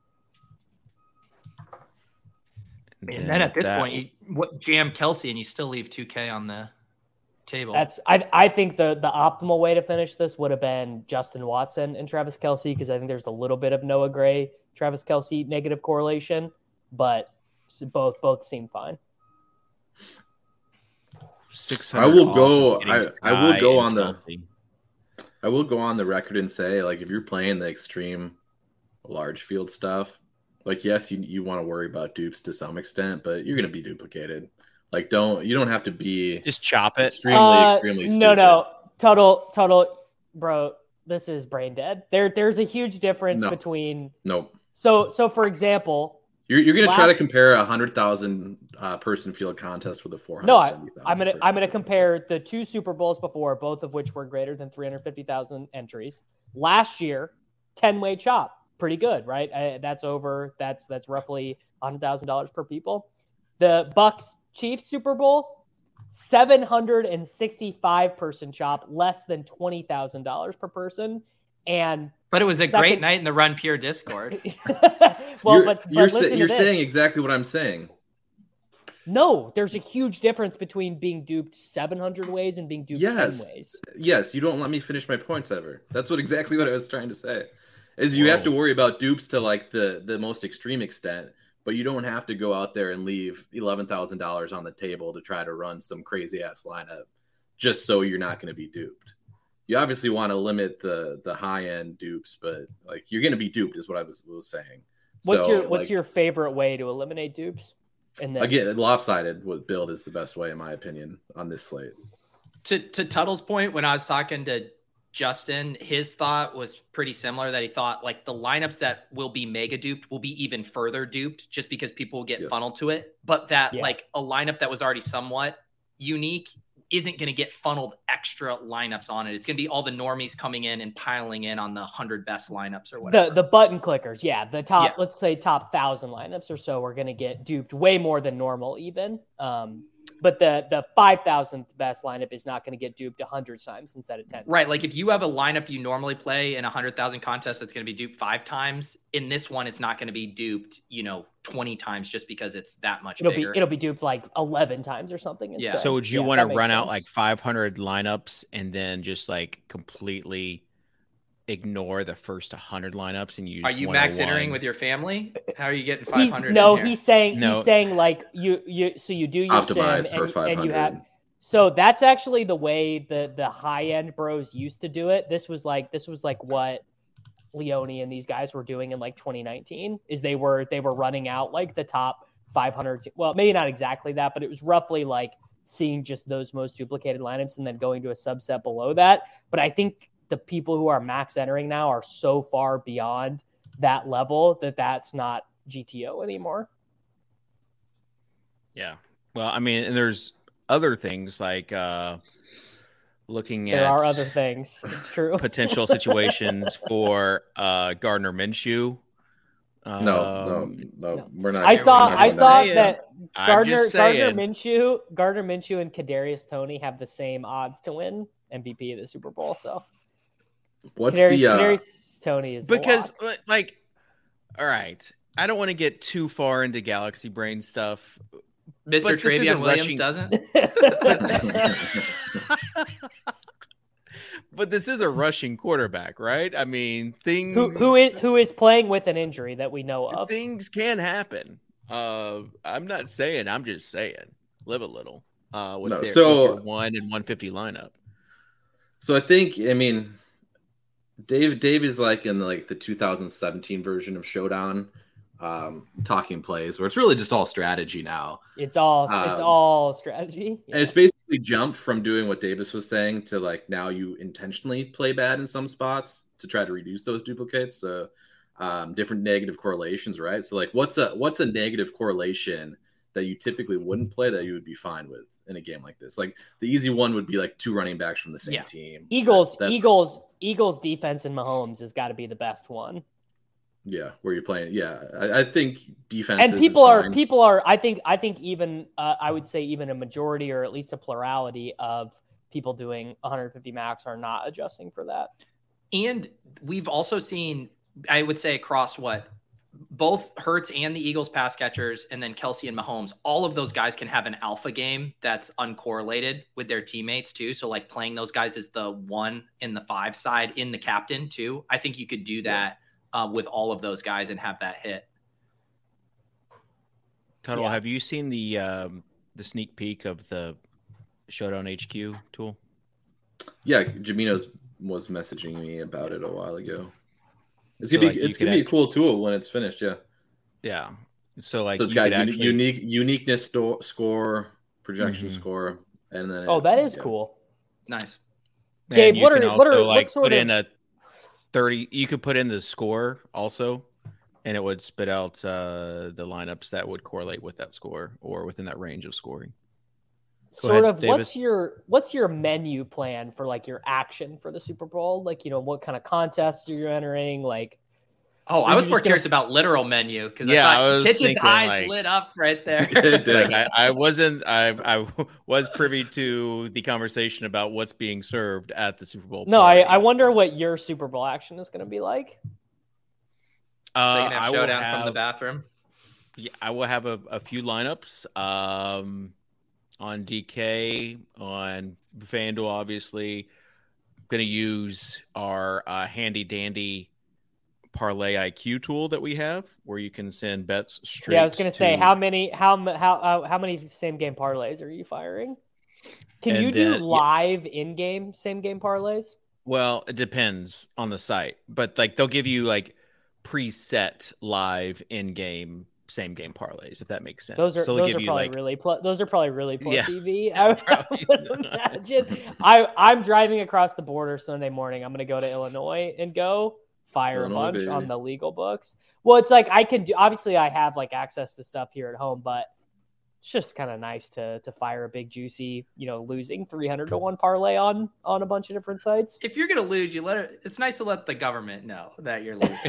And then at this point, you jam Kelce and you still leave 2K on the table. I think the optimal way to finish this would have been Justin Watson and Travis Kelce, because I think there's a little bit of Noah Gray, Travis Kelce negative correlation, but both seem fine. 600. I will go on the record and say, like, if you're playing the extreme large field stuff, like, yes, you want to worry about dupes to some extent, but you're going to be duplicated. Like, you don't have to be just chop it. Extremely stupid. No, total, bro. This is brain dead. There's a huge difference between. Nope. So for example, you're going to try to compare 100,000 person field contest with a 400. No, I'm gonna compare the two Super Bowls before, both of which were greater than 350,000 entries. Last year, 10-way chop, pretty good, right? That's roughly $100,000 per people. The Bucks Chiefs Super Bowl, 765 person chop, less than $20,000 per person, but it was a great night in the Run Pure Discord. Well, you're saying exactly what I'm saying. No, there's a huge difference between being duped 700 ways and being duped 10 ways. Yes, you don't let me finish my points ever. That's exactly what I was trying to say. Is you have to worry about dupes to like the most extreme extent, but you don't have to go out there and leave $11,000 on the table to try to run some crazy ass lineup just so you're not going to be duped. You obviously want to limit the high end dupes, but like you're going to be duped is what I was saying. What's your favorite way to eliminate dupes? Again, lopsided build is the best way, in my opinion, on this slate. To Tuttle's point, when I was talking to Justin, his thought was pretty similar, that he thought like the lineups that will be mega duped will be even further duped just because people will get funneled to it. But like a lineup that was already somewhat unique isn't going to get funneled extra lineups on it. It's going to be all the normies coming in and piling in on the 100 best lineups or whatever. The button clickers, the top, let's say top 1,000 lineups or so are going to get duped way more than normal even. But the 5,000th best lineup is not going to get duped 100 times instead of 10. Right. Like if you have a lineup you normally play in 100,000 contests that's going to be duped 5 times, in this one it's not going to be duped, 20 times just because it's that much bigger. It'll be duped like 11 times or something instead. Yeah. So would you want to run out like 500 lineups and then just like completely ignore the first 100 lineups and use? Are you max entering with your family? How are you getting 500? He's saying like you do your optimize sim for 500. and you have. So that's actually the way the high end bros used to do it. This was like what Leone and these guys were doing in like 2019 is they were running out like the top 500. Well, maybe not exactly that, but it was roughly like seeing just those most duplicated lineups and then going to a subset below that. But I think the people who are max entering now are so far beyond that level that that's not GTO anymore. Yeah. Well, I mean, and there's other things like looking There at are other things. It's true. potential situations for Gardner Minshew. No, we're not. I saw saying. that Gardner saying. Minshew and Kadarius Toney have the same odds to win MVP of the Super Bowl. So what's Kadarius Toney is because the lock. like, all right, I don't want to get too far into Galaxy Brain stuff. Mr. But this Travion isn't Williams rushing- doesn't. But this is a rushing quarterback, right? I mean, things who is playing with an injury that we know of. things can happen. I'm not saying. I'm just saying. Live a little. With your 1 and 150 lineup. So I mean, Dave is like in the 2017 version of Showdown, talking plays where it's really just all strategy now. It's all strategy. Yeah. And it's basically jumped from doing what Davis was saying to like now you intentionally play bad in some spots to try to reduce those duplicates. So different negative correlations, right? So like what's a negative correlation that you typically wouldn't play that you would be fine with in a game like this? Like the easy one would be like 2 running backs from the same team. Eagles defense and Mahomes has got to be the best one. Yeah, where you're playing. Yeah, I think defense. And people are. I think even I would say even a majority or at least a plurality of people doing 150 max are not adjusting for that. And we've also seen, I would say, across both Hurts and the Eagles pass catchers, and then Kelsey and Mahomes, all of those guys can have an alpha game that's uncorrelated with their teammates too. So like playing those guys as the 1 and the 5 side in the captain too. I think you could do that with all of those guys and have that hit. Tuttle, have you seen the sneak peek of the Showdown HQ tool? Yeah, Jamino was messaging me about it a while ago. It's gonna be a cool tool when it's finished. Yeah. Yeah. So it's got uniqueness score, projection score, and then that is cool. Nice. Dave, what sort put of... in a 30? You could put in the score also, and it would spit out the lineups that would correlate with that score or within that range of scoring. What's your menu plan for like your action for the Super Bowl? Like, what kind of contests are you entering? Like, I was more curious about literal menu because I was Kitchen's eyes lit up right there. I was privy to the conversation about what's being served at the Super Bowl. No, I wonder what your Super Bowl action is going to be like. I will have from the bathroom. Yeah, I will have a few lineups. On DK, on FanDuel, obviously. Going to use our handy dandy parlay IQ tool that we have, where you can send bets straight. Yeah, I was going to say how many same game parlays are you firing? Can you do live in game same game parlays? Well, it depends on the site, but like they'll give you like preset live in game same game parlays, if that makes sense. Those are probably really plus EV. I would imagine. I'm driving across the border Sunday morning. I'm going to go to Illinois and go fire a bunch on the legal books. Well, it's like I can do. Obviously, I have like access to stuff here at home, but it's just kind of nice to fire a big juicy, losing 300-1 parlay on a bunch of different sites. If you're gonna lose, it's nice to let the government know that you're losing.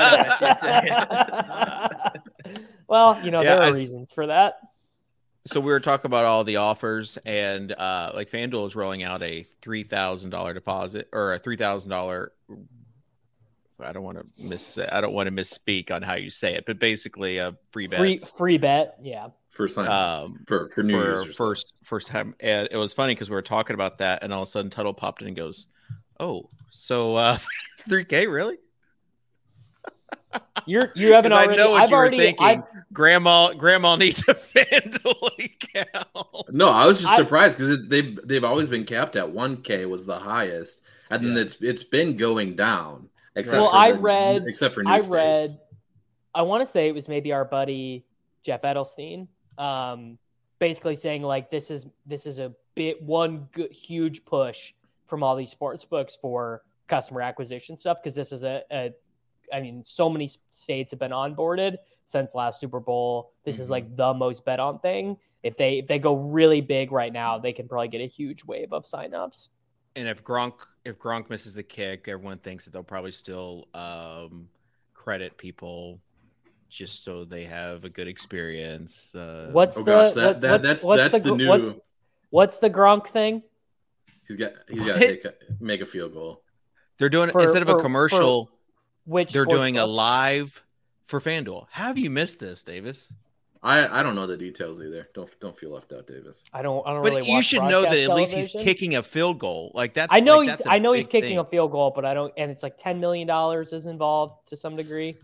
Well, there are reasons for that. So we were talking about all the offers, and like FanDuel is rolling out a $3,000 deposit or a $3,000. I don't want to misspeak on how you say it, but basically a free bet. Free bet, yeah. First time for New Year's first time, and it was funny because we were talking about that, and all of a sudden Tuttle popped in and goes, "Oh, so $3K really?" You haven't already. I know what you were thinking. Grandma needs a FanDuel account. No, I was just surprised because they've always been capped at 1K was the highest, and then it's been going down. Except for new states. I want to say it was maybe our buddy Jeff Edelstein basically saying like this is a huge push from all these sports books for customer acquisition stuff, because this is so many states have been onboarded since last Super Bowl. This is like the most bet on thing. If they go really big right now, they can probably get a huge wave of signups. And if Gronk misses the kick, everyone thinks that they'll probably still credit people just so they have a good experience. What's the Gronk thing? He's got to make a field goal. They're doing instead of a commercial, they're doing book? a live for FanDuel. How have you missed this, Davis? I don't know the details either. Don't feel left out, Davis. I don't But really you watch should know that at broadcast least he's television. kicking a field goal. Like that's I know that's he's kicking a field goal, but I don't, and it's like $10 million is involved to some degree.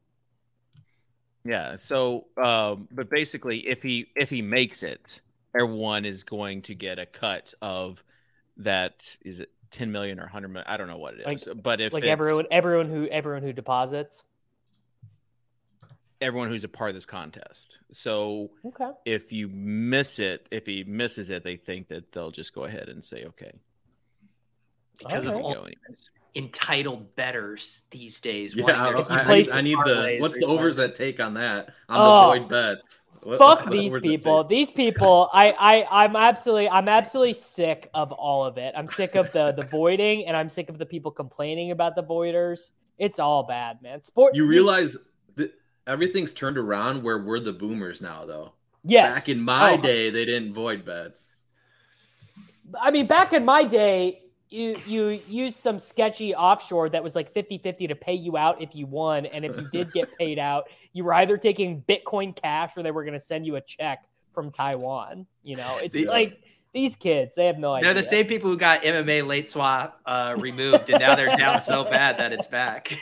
Yeah. So, but basically, if he makes it, everyone is going to get a cut of that. Is it 10 million or 100 million? I don't know what it is. But if like it's everyone who deposits, everyone who's a part of this contest. So okay, if you miss it, if he misses it, they think that they'll just go ahead and say, okay. Because of Okay. all entitled bettors these days. Yeah, wanting I need parlays what's the or overs something. that take on that on Oh, the void bets. Fuck these people. These people, I'm absolutely sick of all of it. I'm sick of the voiding, and I'm sick of the people complaining about the voiders. It's all bad, man. You realize that everything's turned around where we're the boomers now, though. Yes. Back in my day, they didn't void bets. I mean, back in my day, you used some sketchy offshore that was like 50-50 to pay you out if you won. And if you did get paid out, you were either taking Bitcoin Cash or they were going to send you a check from Taiwan. You know, it's like these kids, they have no idea. They're the same people who got MMA late swap removed, and now they're down so bad that it's back.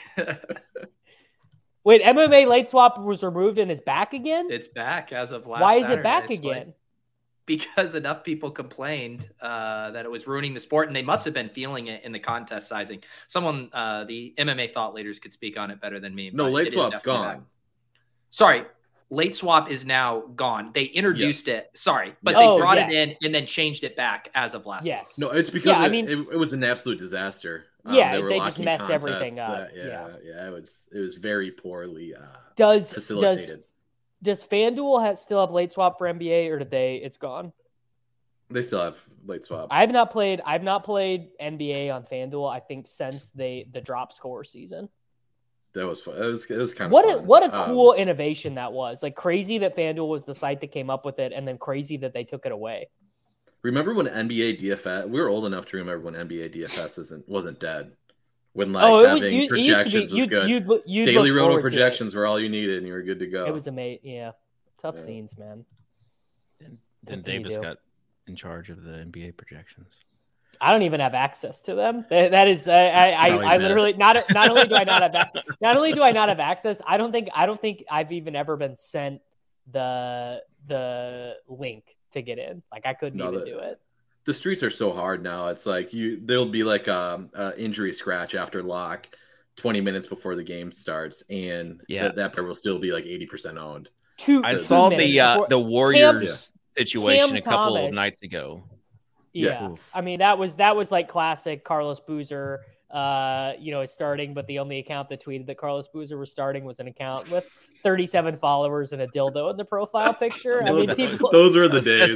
Wait, MMA late swap was removed and is back again? It's back as of last Why is it Saturday. back It's like- again? because enough people complained that it was ruining the sport, and they must have been feeling it in the contest sizing. Someone, the MMA thought leaders could speak on it better than me. No, but late it is swap's definitely gone. back. Sorry, late swap is now gone. They introduced it. Sorry, but Oh, they brought yes. it in and then changed it back as of last Yes. No, it's because Yeah, I it, mean- it was an absolute disaster. Yeah, were they just locking messed contests everything up. Yeah, it was very poorly Does facilitated. Does FanDuel still have late swap for NBA, or did it's gone? They still have late swap. I've not played NBA on FanDuel, I think, since the drop score season. That was fun. It was kind of What a cool innovation that was. Like, crazy that FanDuel was the site that came up with it, and then crazy that they took it away. Remember when NBA DFS? We were old enough to remember when NBA DFS wasn't dead. When having projections was good. You'd Daily look roto forward to projections were all you needed, and you were good to go. It was amazing. Yeah, tough scenes, man. Then Davis got in charge of the NBA projections. I don't even have access to them. That is, I literally not only do I not have access. I don't think I've even ever been sent the link to get in. Like, I couldn't even do it. The streets are so hard now. It's like there'll be like a injury scratch after lock 20 minutes before the game starts, and that player will still be like 80% owned. I saw the Warriors situation a couple of nights ago. Yeah. I mean, that was like classic Carlos Boozer, is starting, but the only account that tweeted that Carlos Boozer was starting was an account with 37 followers and a dildo in the profile picture. I mean, those were the days.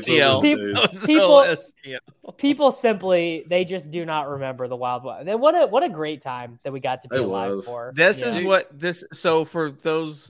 People simply, they just do not remember the Wild Wild. And what a great time that we got to be alive for. So for those,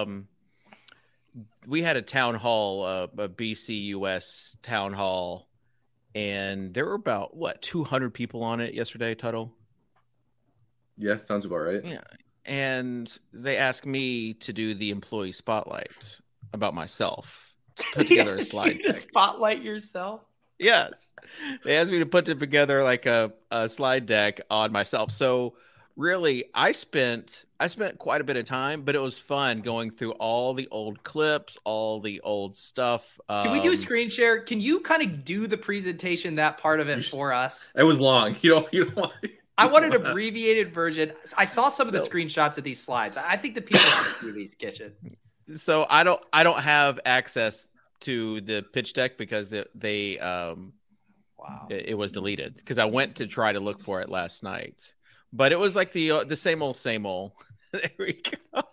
we had a town hall, a BCUS town hall, and there were about 200 people on it yesterday, Tuttle. Yeah, sounds about right. Yeah, and they asked me to do the employee spotlight about myself. Put together a slide deck. Spotlight yourself. Yes, they asked me to put together like a slide deck on myself. So really, I spent quite a bit of time, but it was fun going through all the old clips, all the old stuff. Can we do a screen share? Can you kind of do the presentation, that part of it for us? It was long. You don't want. I want an abbreviated version. I saw some of the screenshots of these slides. I think the people can see these, Kitchen. So I don't have access to the pitch deck because they Wow. it was deleted because I went to try to look for it last night, but it was like the same old. There we go.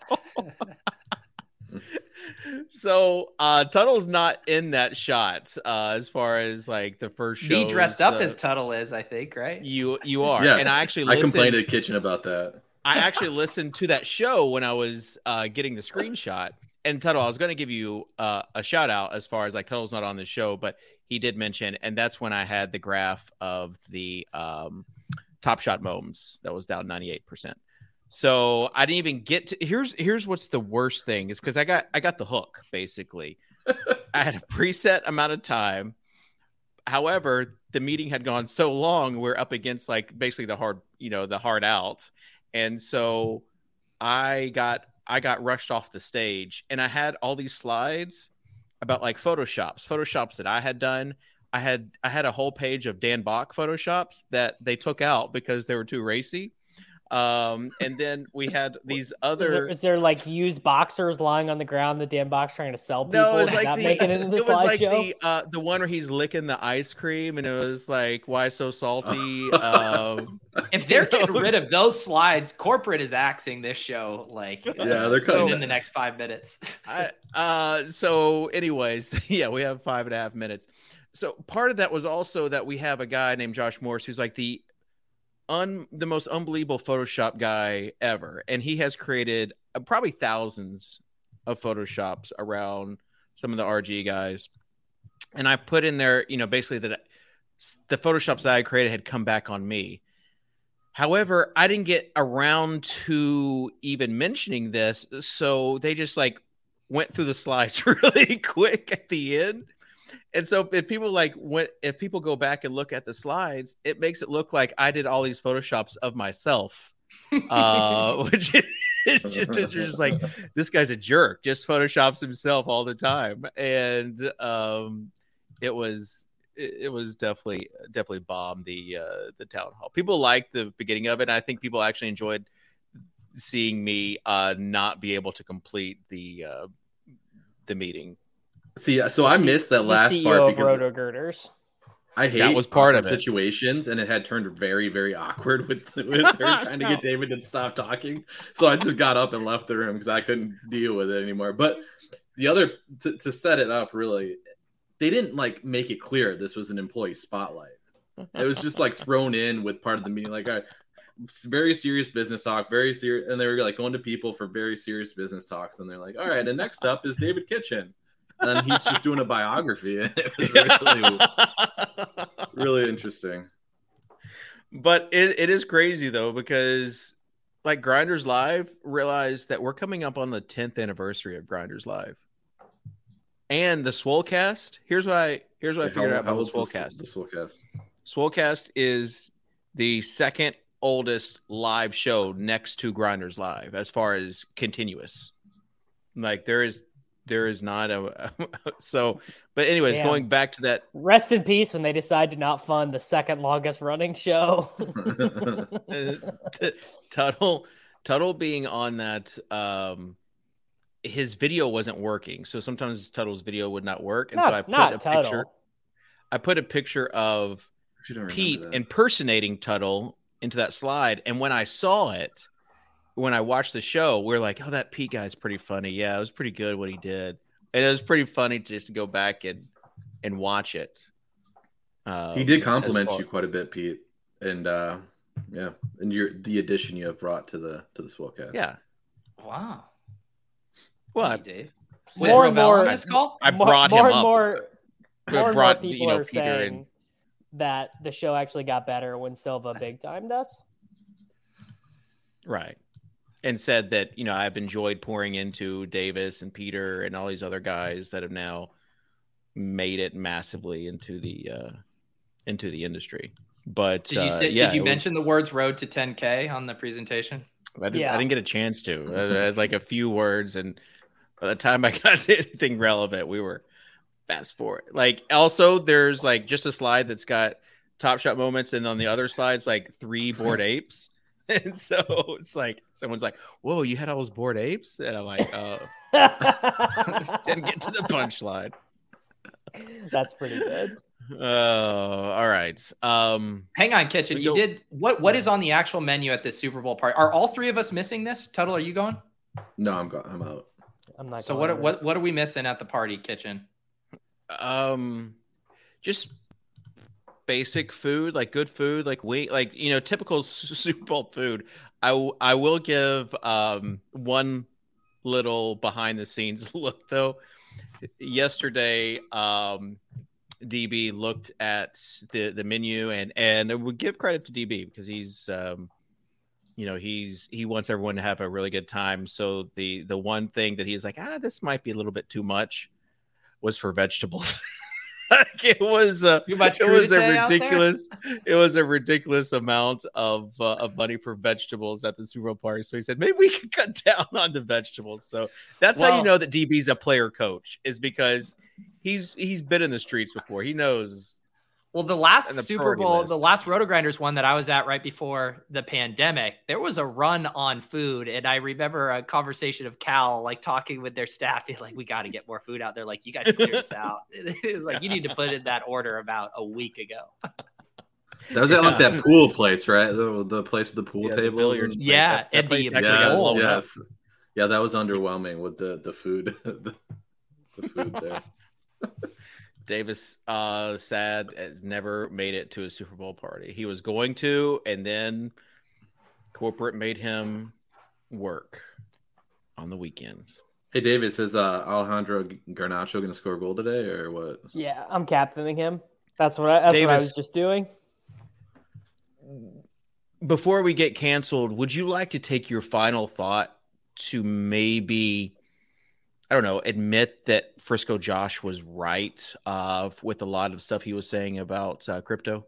So Tuttle's not in that shot as far as like the first show. Me dressed up as Tuttle is, I think, right? You are. Yeah, and I complained to the kitchen about that. I actually listened to that show when I was getting the screenshot. And Tuttle, I was going to give you a shout out as far as like Tuttle's not on the show, but he did mention, and that's when I had the graph of the Top Shot moments that was down 98%. So I didn't even get to here's what's the worst thing is because I got the hook basically. I had a preset amount of time. However, the meeting had gone so long, we're up against like basically the hard out. And so I got rushed off the stage and I had all these slides about like photoshops that I had done. I had a whole page of Dan Bach photoshops that they took out because they were too racy. And then we had these other. Is there like used boxers lying on the ground that Dan Bach's trying to sell people? No, it was like it was like the one where he's licking the ice cream, and it was like, "Why so salty?" If they're getting rid of those slides, corporate is axing this show. Like, they're coming in the next 5 minutes. So, anyways, yeah, we have 5.5 minutes. So part of that was also that we have a guy named Josh Morse who's like the most unbelievable Photoshop guy ever. And he has created probably thousands of Photoshops around some of the RG guys. And I put in there, basically that the Photoshops that I created had come back on me. However, I didn't get around to even mentioning this. So they just like went through the slides really quick at the end. And so if people go back and look at the slides, it makes it look like I did all these Photoshops of myself, which is just like, this guy's a jerk, just Photoshops himself all the time. And it was definitely bombed the town hall. People liked the beginning of it. And I think people actually enjoyed seeing me not be able to complete the meeting. See, so I missed that last part because Roto-Girders. I hate that was part of situations, and it had turned very, very awkward with her trying to get David to stop talking. So I just got up and left the room because I couldn't deal with it anymore. But the other to set it up, really, they didn't like make it clear this was an employee spotlight. It was just like thrown in with part of the meeting, like very serious business talk, very serious, and they were like going to people for very serious business talks, and they're like, "All right, and next up is David Kitchen." And then he's just doing a biography. And it was really interesting. But it is crazy, though, because like Grinders Live realized that we're coming up on the 10th anniversary of Grinders Live. And the Swolecast, here's what I figured out about the Swolecast. The Swolecast. Swolecast is the second oldest live show next to Grinders Live as far as continuous. Like there is not but anyways, Damn. Going back to that, rest in peace when they decide to not fund the second longest running show. Tuttle being on that, his video wasn't working, so sometimes Tuttle's video would not work, and so I put a picture of Pete impersonating Tuttle into that slide, and when I saw it, when I watched the show, we're like, "Oh, that Pete guy's pretty funny." Yeah, it was pretty good what he did, and it was pretty funny just to go back and watch it. He did compliment you quite a bit, Pete, and and the addition you have brought to the Swolecast. Yeah. Wow. What, Dave? More and more. I brought him up. More and more people are Peter saying that the show actually got better when Silva big timed us. Right. And said that, I've enjoyed pouring into Davis and Peter and all these other guys that have now made it massively into the industry. But did you mention the words "road to 10K" on the presentation? I didn't get a chance to. I had like a few words, and by the time I got to anything relevant, we were fast forward. Like also, there's like just a slide that's got Top Shot moments, and on the other slides, like 3 Bored Apes. And so it's like someone's like, "Whoa, you had all those Bored Apes?" And I'm like, "Oh, didn't get to the punchline." That's pretty good. All right. Hang on, Kitchen. You did what is on the actual menu at this Super Bowl party? Are all three of us missing this? Tuttle, are you going? No, I'm out. I'm not. So what are we missing at the party, Kitchen? Just basic food, like good food, like typical Super Bowl food. I will give one little behind the scenes look though. Yesterday, DB looked at the menu and I would give credit to DB because he's he wants everyone to have a really good time. So the one thing that he's like, this might be a little bit too much was for vegetables. It was a ridiculous amount of money for vegetables at the Super Bowl party. So he said maybe we could cut down on the vegetables. So that's how you know that DB's a player coach, is because he's been in the streets before. He knows. Well, the last Super Bowl, the last Roto-Grinders one that I was at right before the pandemic, there was a run on food. And I remember a conversation of Cal, like talking with their staff. He's like, we got to get more food out there. Like, you guys figure this out. It was like, you need to put in that order about a week ago. That was at like that pool place, right? The place with the pool tables. Yeah. That place yes. Yeah, that was underwhelming with the food. the food there. Davis, sad, never made it to a Super Bowl party. He was going to, and then corporate made him work on the weekends. Hey, Davis, is Alejandro Garnacho going to score a goal today, or what? Yeah, I'm captaining him. That's what I was just doing. Before we get canceled, would you like to take your final thought to maybe, I don't know, admit that Frisco Josh was right with a lot of stuff he was saying about crypto?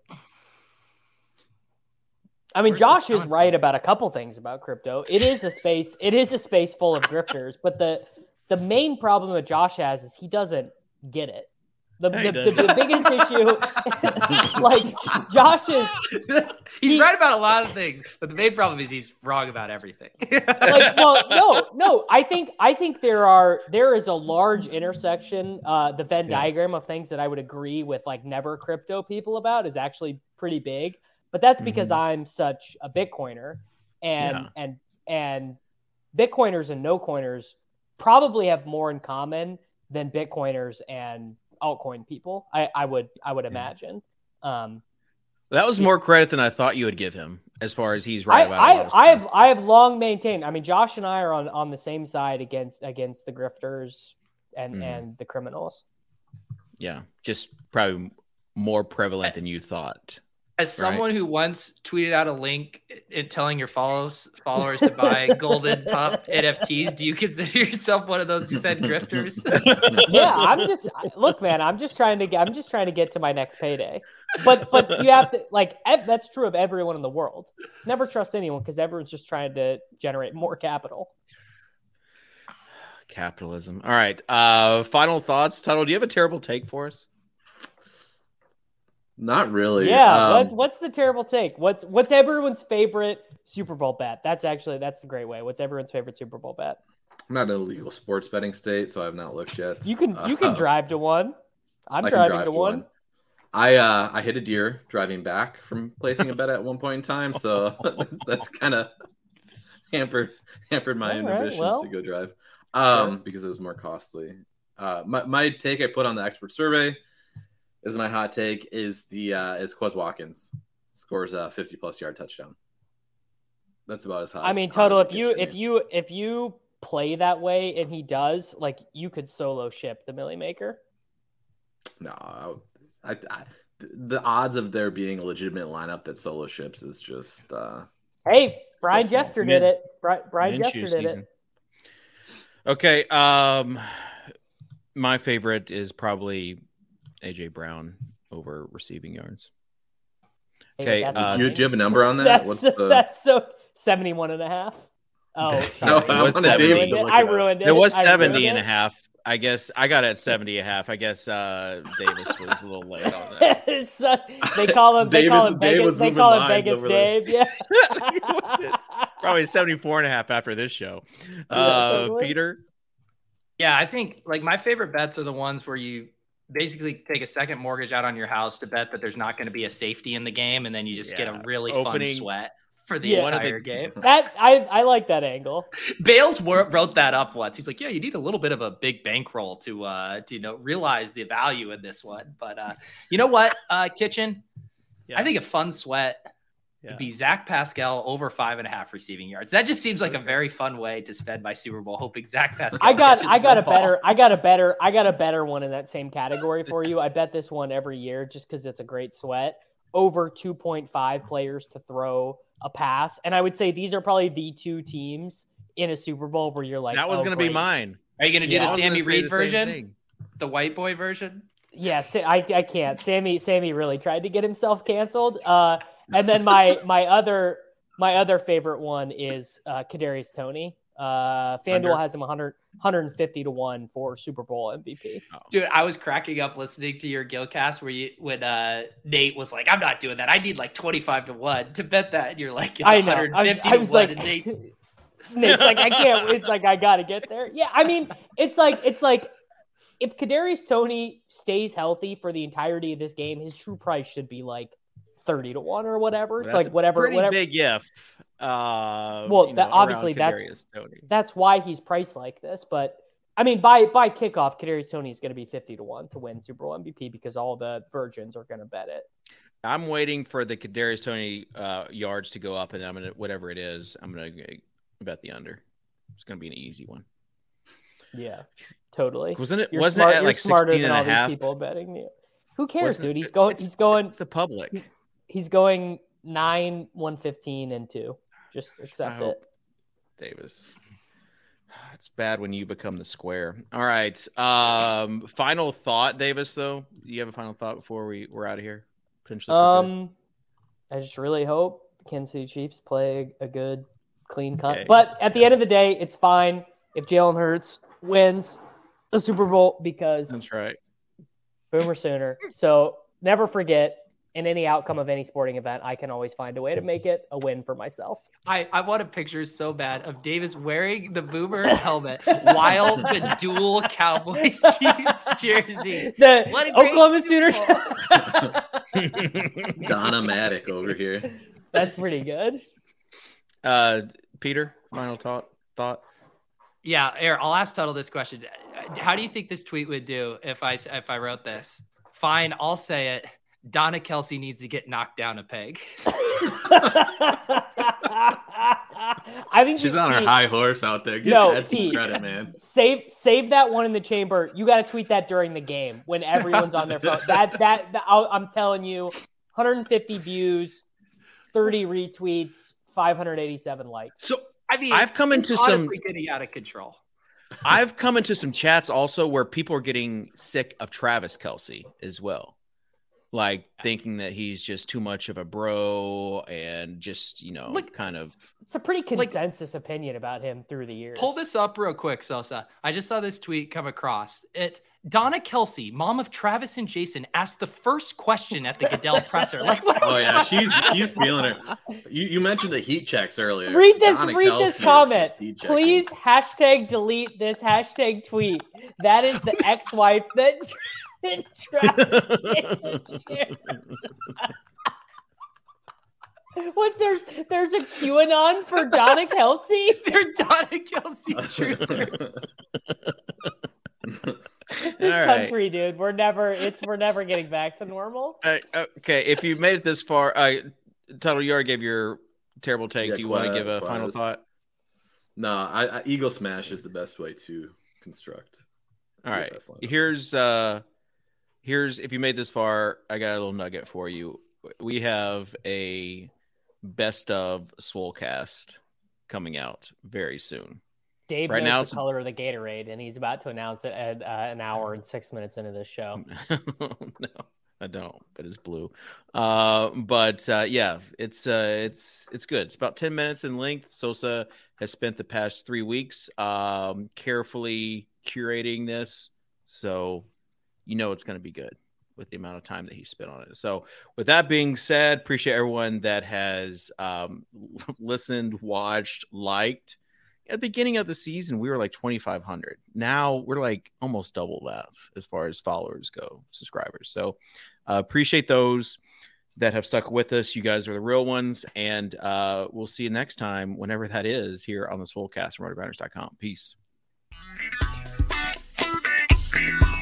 I mean, Josh is right about a couple things about crypto. It is a space full of grifters, but the main problem that Josh has is he doesn't get it. The biggest issue, like Josh is, he's right about a lot of things, but the main problem is he's wrong about everything. No. I think there is a large intersection. The Venn diagram of things that I would agree with, like never crypto people about, is actually pretty big. But that's because I'm such a Bitcoiner, and Bitcoiners and no coiners probably have more in common than Bitcoiners and altcoin people. I would imagine. That was more credit than I thought you would give him, as far as he's right about. I have long maintained. I mean, Josh and I are on the same side against the grifters and the criminals. Yeah, just probably more prevalent than you thought. As someone who once tweeted out a link telling your followers to buy Golden Pup NFTs, do you consider yourself one of those who said grifters? Yeah, I'm just trying to get to my next payday. But you have to, like, that's true of everyone in the world. Never trust anyone, because everyone's just trying to generate more capital. Capitalism. All right. Final thoughts, Tuttle. Do you have a terrible take for us? Not really. Yeah. What's the terrible take? What's everyone's favorite Super Bowl bet? That's the great way. What's everyone's favorite Super Bowl bet? I'm not in a legal sports betting state, so I have not looked yet. You can drive to one. I'm driving to one. I hit a deer driving back from placing a bet at one point in time, so that's kind of hampered my inhibitions to go drive because it was more costly. My take I put on the expert survey is my hot take is Quez Watkins scores a 50+ yard touchdown. That's about as hot. I mean, total. If you play that way and he does, like, you could solo ship the Millie Maker. No, the odds of there being a legitimate lineup that solo ships is just. Hey, Brian Jester did it. Brian Jester did it. Okay, my favorite is probably AJ Brown over receiving yards. Okay, do you have a number on that? That's so 71.5. Oh, sorry. I ruined it. It was 70.5. I guess I got it at 70.5. I guess Davis was a little late on that. They call him Vegas Dave. Yeah. Probably 74.5 after this show. Peter? Yeah, I think, like, my favorite bets are the ones where you basically take a second mortgage out on your house to bet that there's not going to be a safety in the game, and then you just get a really fun sweat for the entire game. That I like that angle. Bales wrote that up once. He's like, yeah, you need a little bit of a big bankroll to realize the value in this one. But you know what, Kitchen? I think a fun sweat would be Zach Pascal over 5.5 receiving yards. That just seems like a very fun way to spend my Super Bowl hoping Zach Pascal. I got a better one in that same category for you. I bet this one every year just because it's a great sweat. Over 2.5 players to throw a pass. And I would say these are probably the two teams in a Super Bowl where you're like, that was going to be mine. Are you going to do the Sammy Reed version? The white boy version? Yes, I can't. Sammy really tried to get himself canceled. And then my other favorite one is Kadarius Toney. FanDuel has him 150 to 1 for Super Bowl MVP. Dude, I was cracking up listening to your Gilcast when Nate was like, I'm not doing that. I need like 25 to 1 to bet that. And you're like, it's 150 I was to 1. like, Nate's like, I can't. It's like, I got to get there. Yeah, I mean, it's like if Kadarius Toney stays healthy for the entirety of this game, his true price should be like 30 to 1 or whatever. It's like whatever. Big if. Obviously that's why he's priced like this. But I mean, by kickoff, Kadarius Toney is going to be 50 to 1 to win Super Bowl MVP because all the virgins are going to bet it. I'm waiting for the Kadarius Toney yards to go up, and I'm gonna whatever it is, I'm gonna bet the under. It's gonna be an easy one. Yeah, totally. Wasn't it? You're wasn't it at like smarter 16 than and all a half? these people betting you. Who cares, dude? He's It's the public. He's going 9, 115 and 2. Just accept it. Davis. It's bad when you become the square. All right. Final thought, Davis, though. Do you have a final thought before we're out of here? I just really hope Kansas City Chiefs play a good, clean cut. Okay. But at the end of the day, it's fine if Jalen Hurts wins the Super Bowl because that's right. Boomer Sooner. So never forget, in any outcome of any sporting event, I can always find a way to make it a win for myself. I want a picture so bad of Davis wearing the Boomer helmet while the dual Cowboys Chiefs jersey. The Oklahoma Sooners. Donna Matic over here. That's pretty good. Peter, final thought? Yeah, Eric, I'll ask Tuttle this question. How do you think this tweet would do if I wrote this? Fine, I'll say it. Donna Kelsey needs to get knocked down a peg. I think she's on her high horse out there. Give some credit, man. Save that one in the chamber. You got to tweet that during the game when everyone's on their phone. I'm telling you, 150 views, 30 retweets, 587 likes. So I mean, I've come into some getting out of control. I've come into some chats also where people are getting sick of Travis Kelce as well. Like thinking that he's just too much of a bro and just, kind of. It's a pretty consensus opinion about him through the years. Pull this up real quick, Sosa. I just saw this tweet come across. Donna Kelsey, mom of Travis and Jason, asked the first question at the Goodell presser. Oh yeah, she's feeling it. You mentioned the heat checks earlier. Read this comment. Please #delete this #tweet. That is the ex-wife that What? There's a QAnon for Donna Kelsey? They're Donna Kelsey truthers. This country, dude, we're never getting back to normal. Okay, if you made it this far, Tuttle, you already gave your terrible take. Do you want to give a final thought? No, Eagle Smash is the best way to construct. All right, here's if you made this far, I got a little nugget for you. We have a best of Swolecast coming out very soon. Dave knows the color of the Gatorade, and he's about to announce it at an hour and 6 minutes into this show. No, I don't, but it's blue. Yeah, it's good. It's about 10 minutes in length. Sosa has spent the past 3 weeks carefully curating this, so it's going to be good with the amount of time that he spent on it. So with that being said, appreciate everyone that has listened, watched, liked, at the beginning of the season, we were like 2,500. Now we're like almost double that as far as followers go, subscribers. So appreciate those that have stuck with us. You guys are the real ones. And we'll see you next time, whenever that is, here on the Swolecast from RotoGrinders.com. Peace.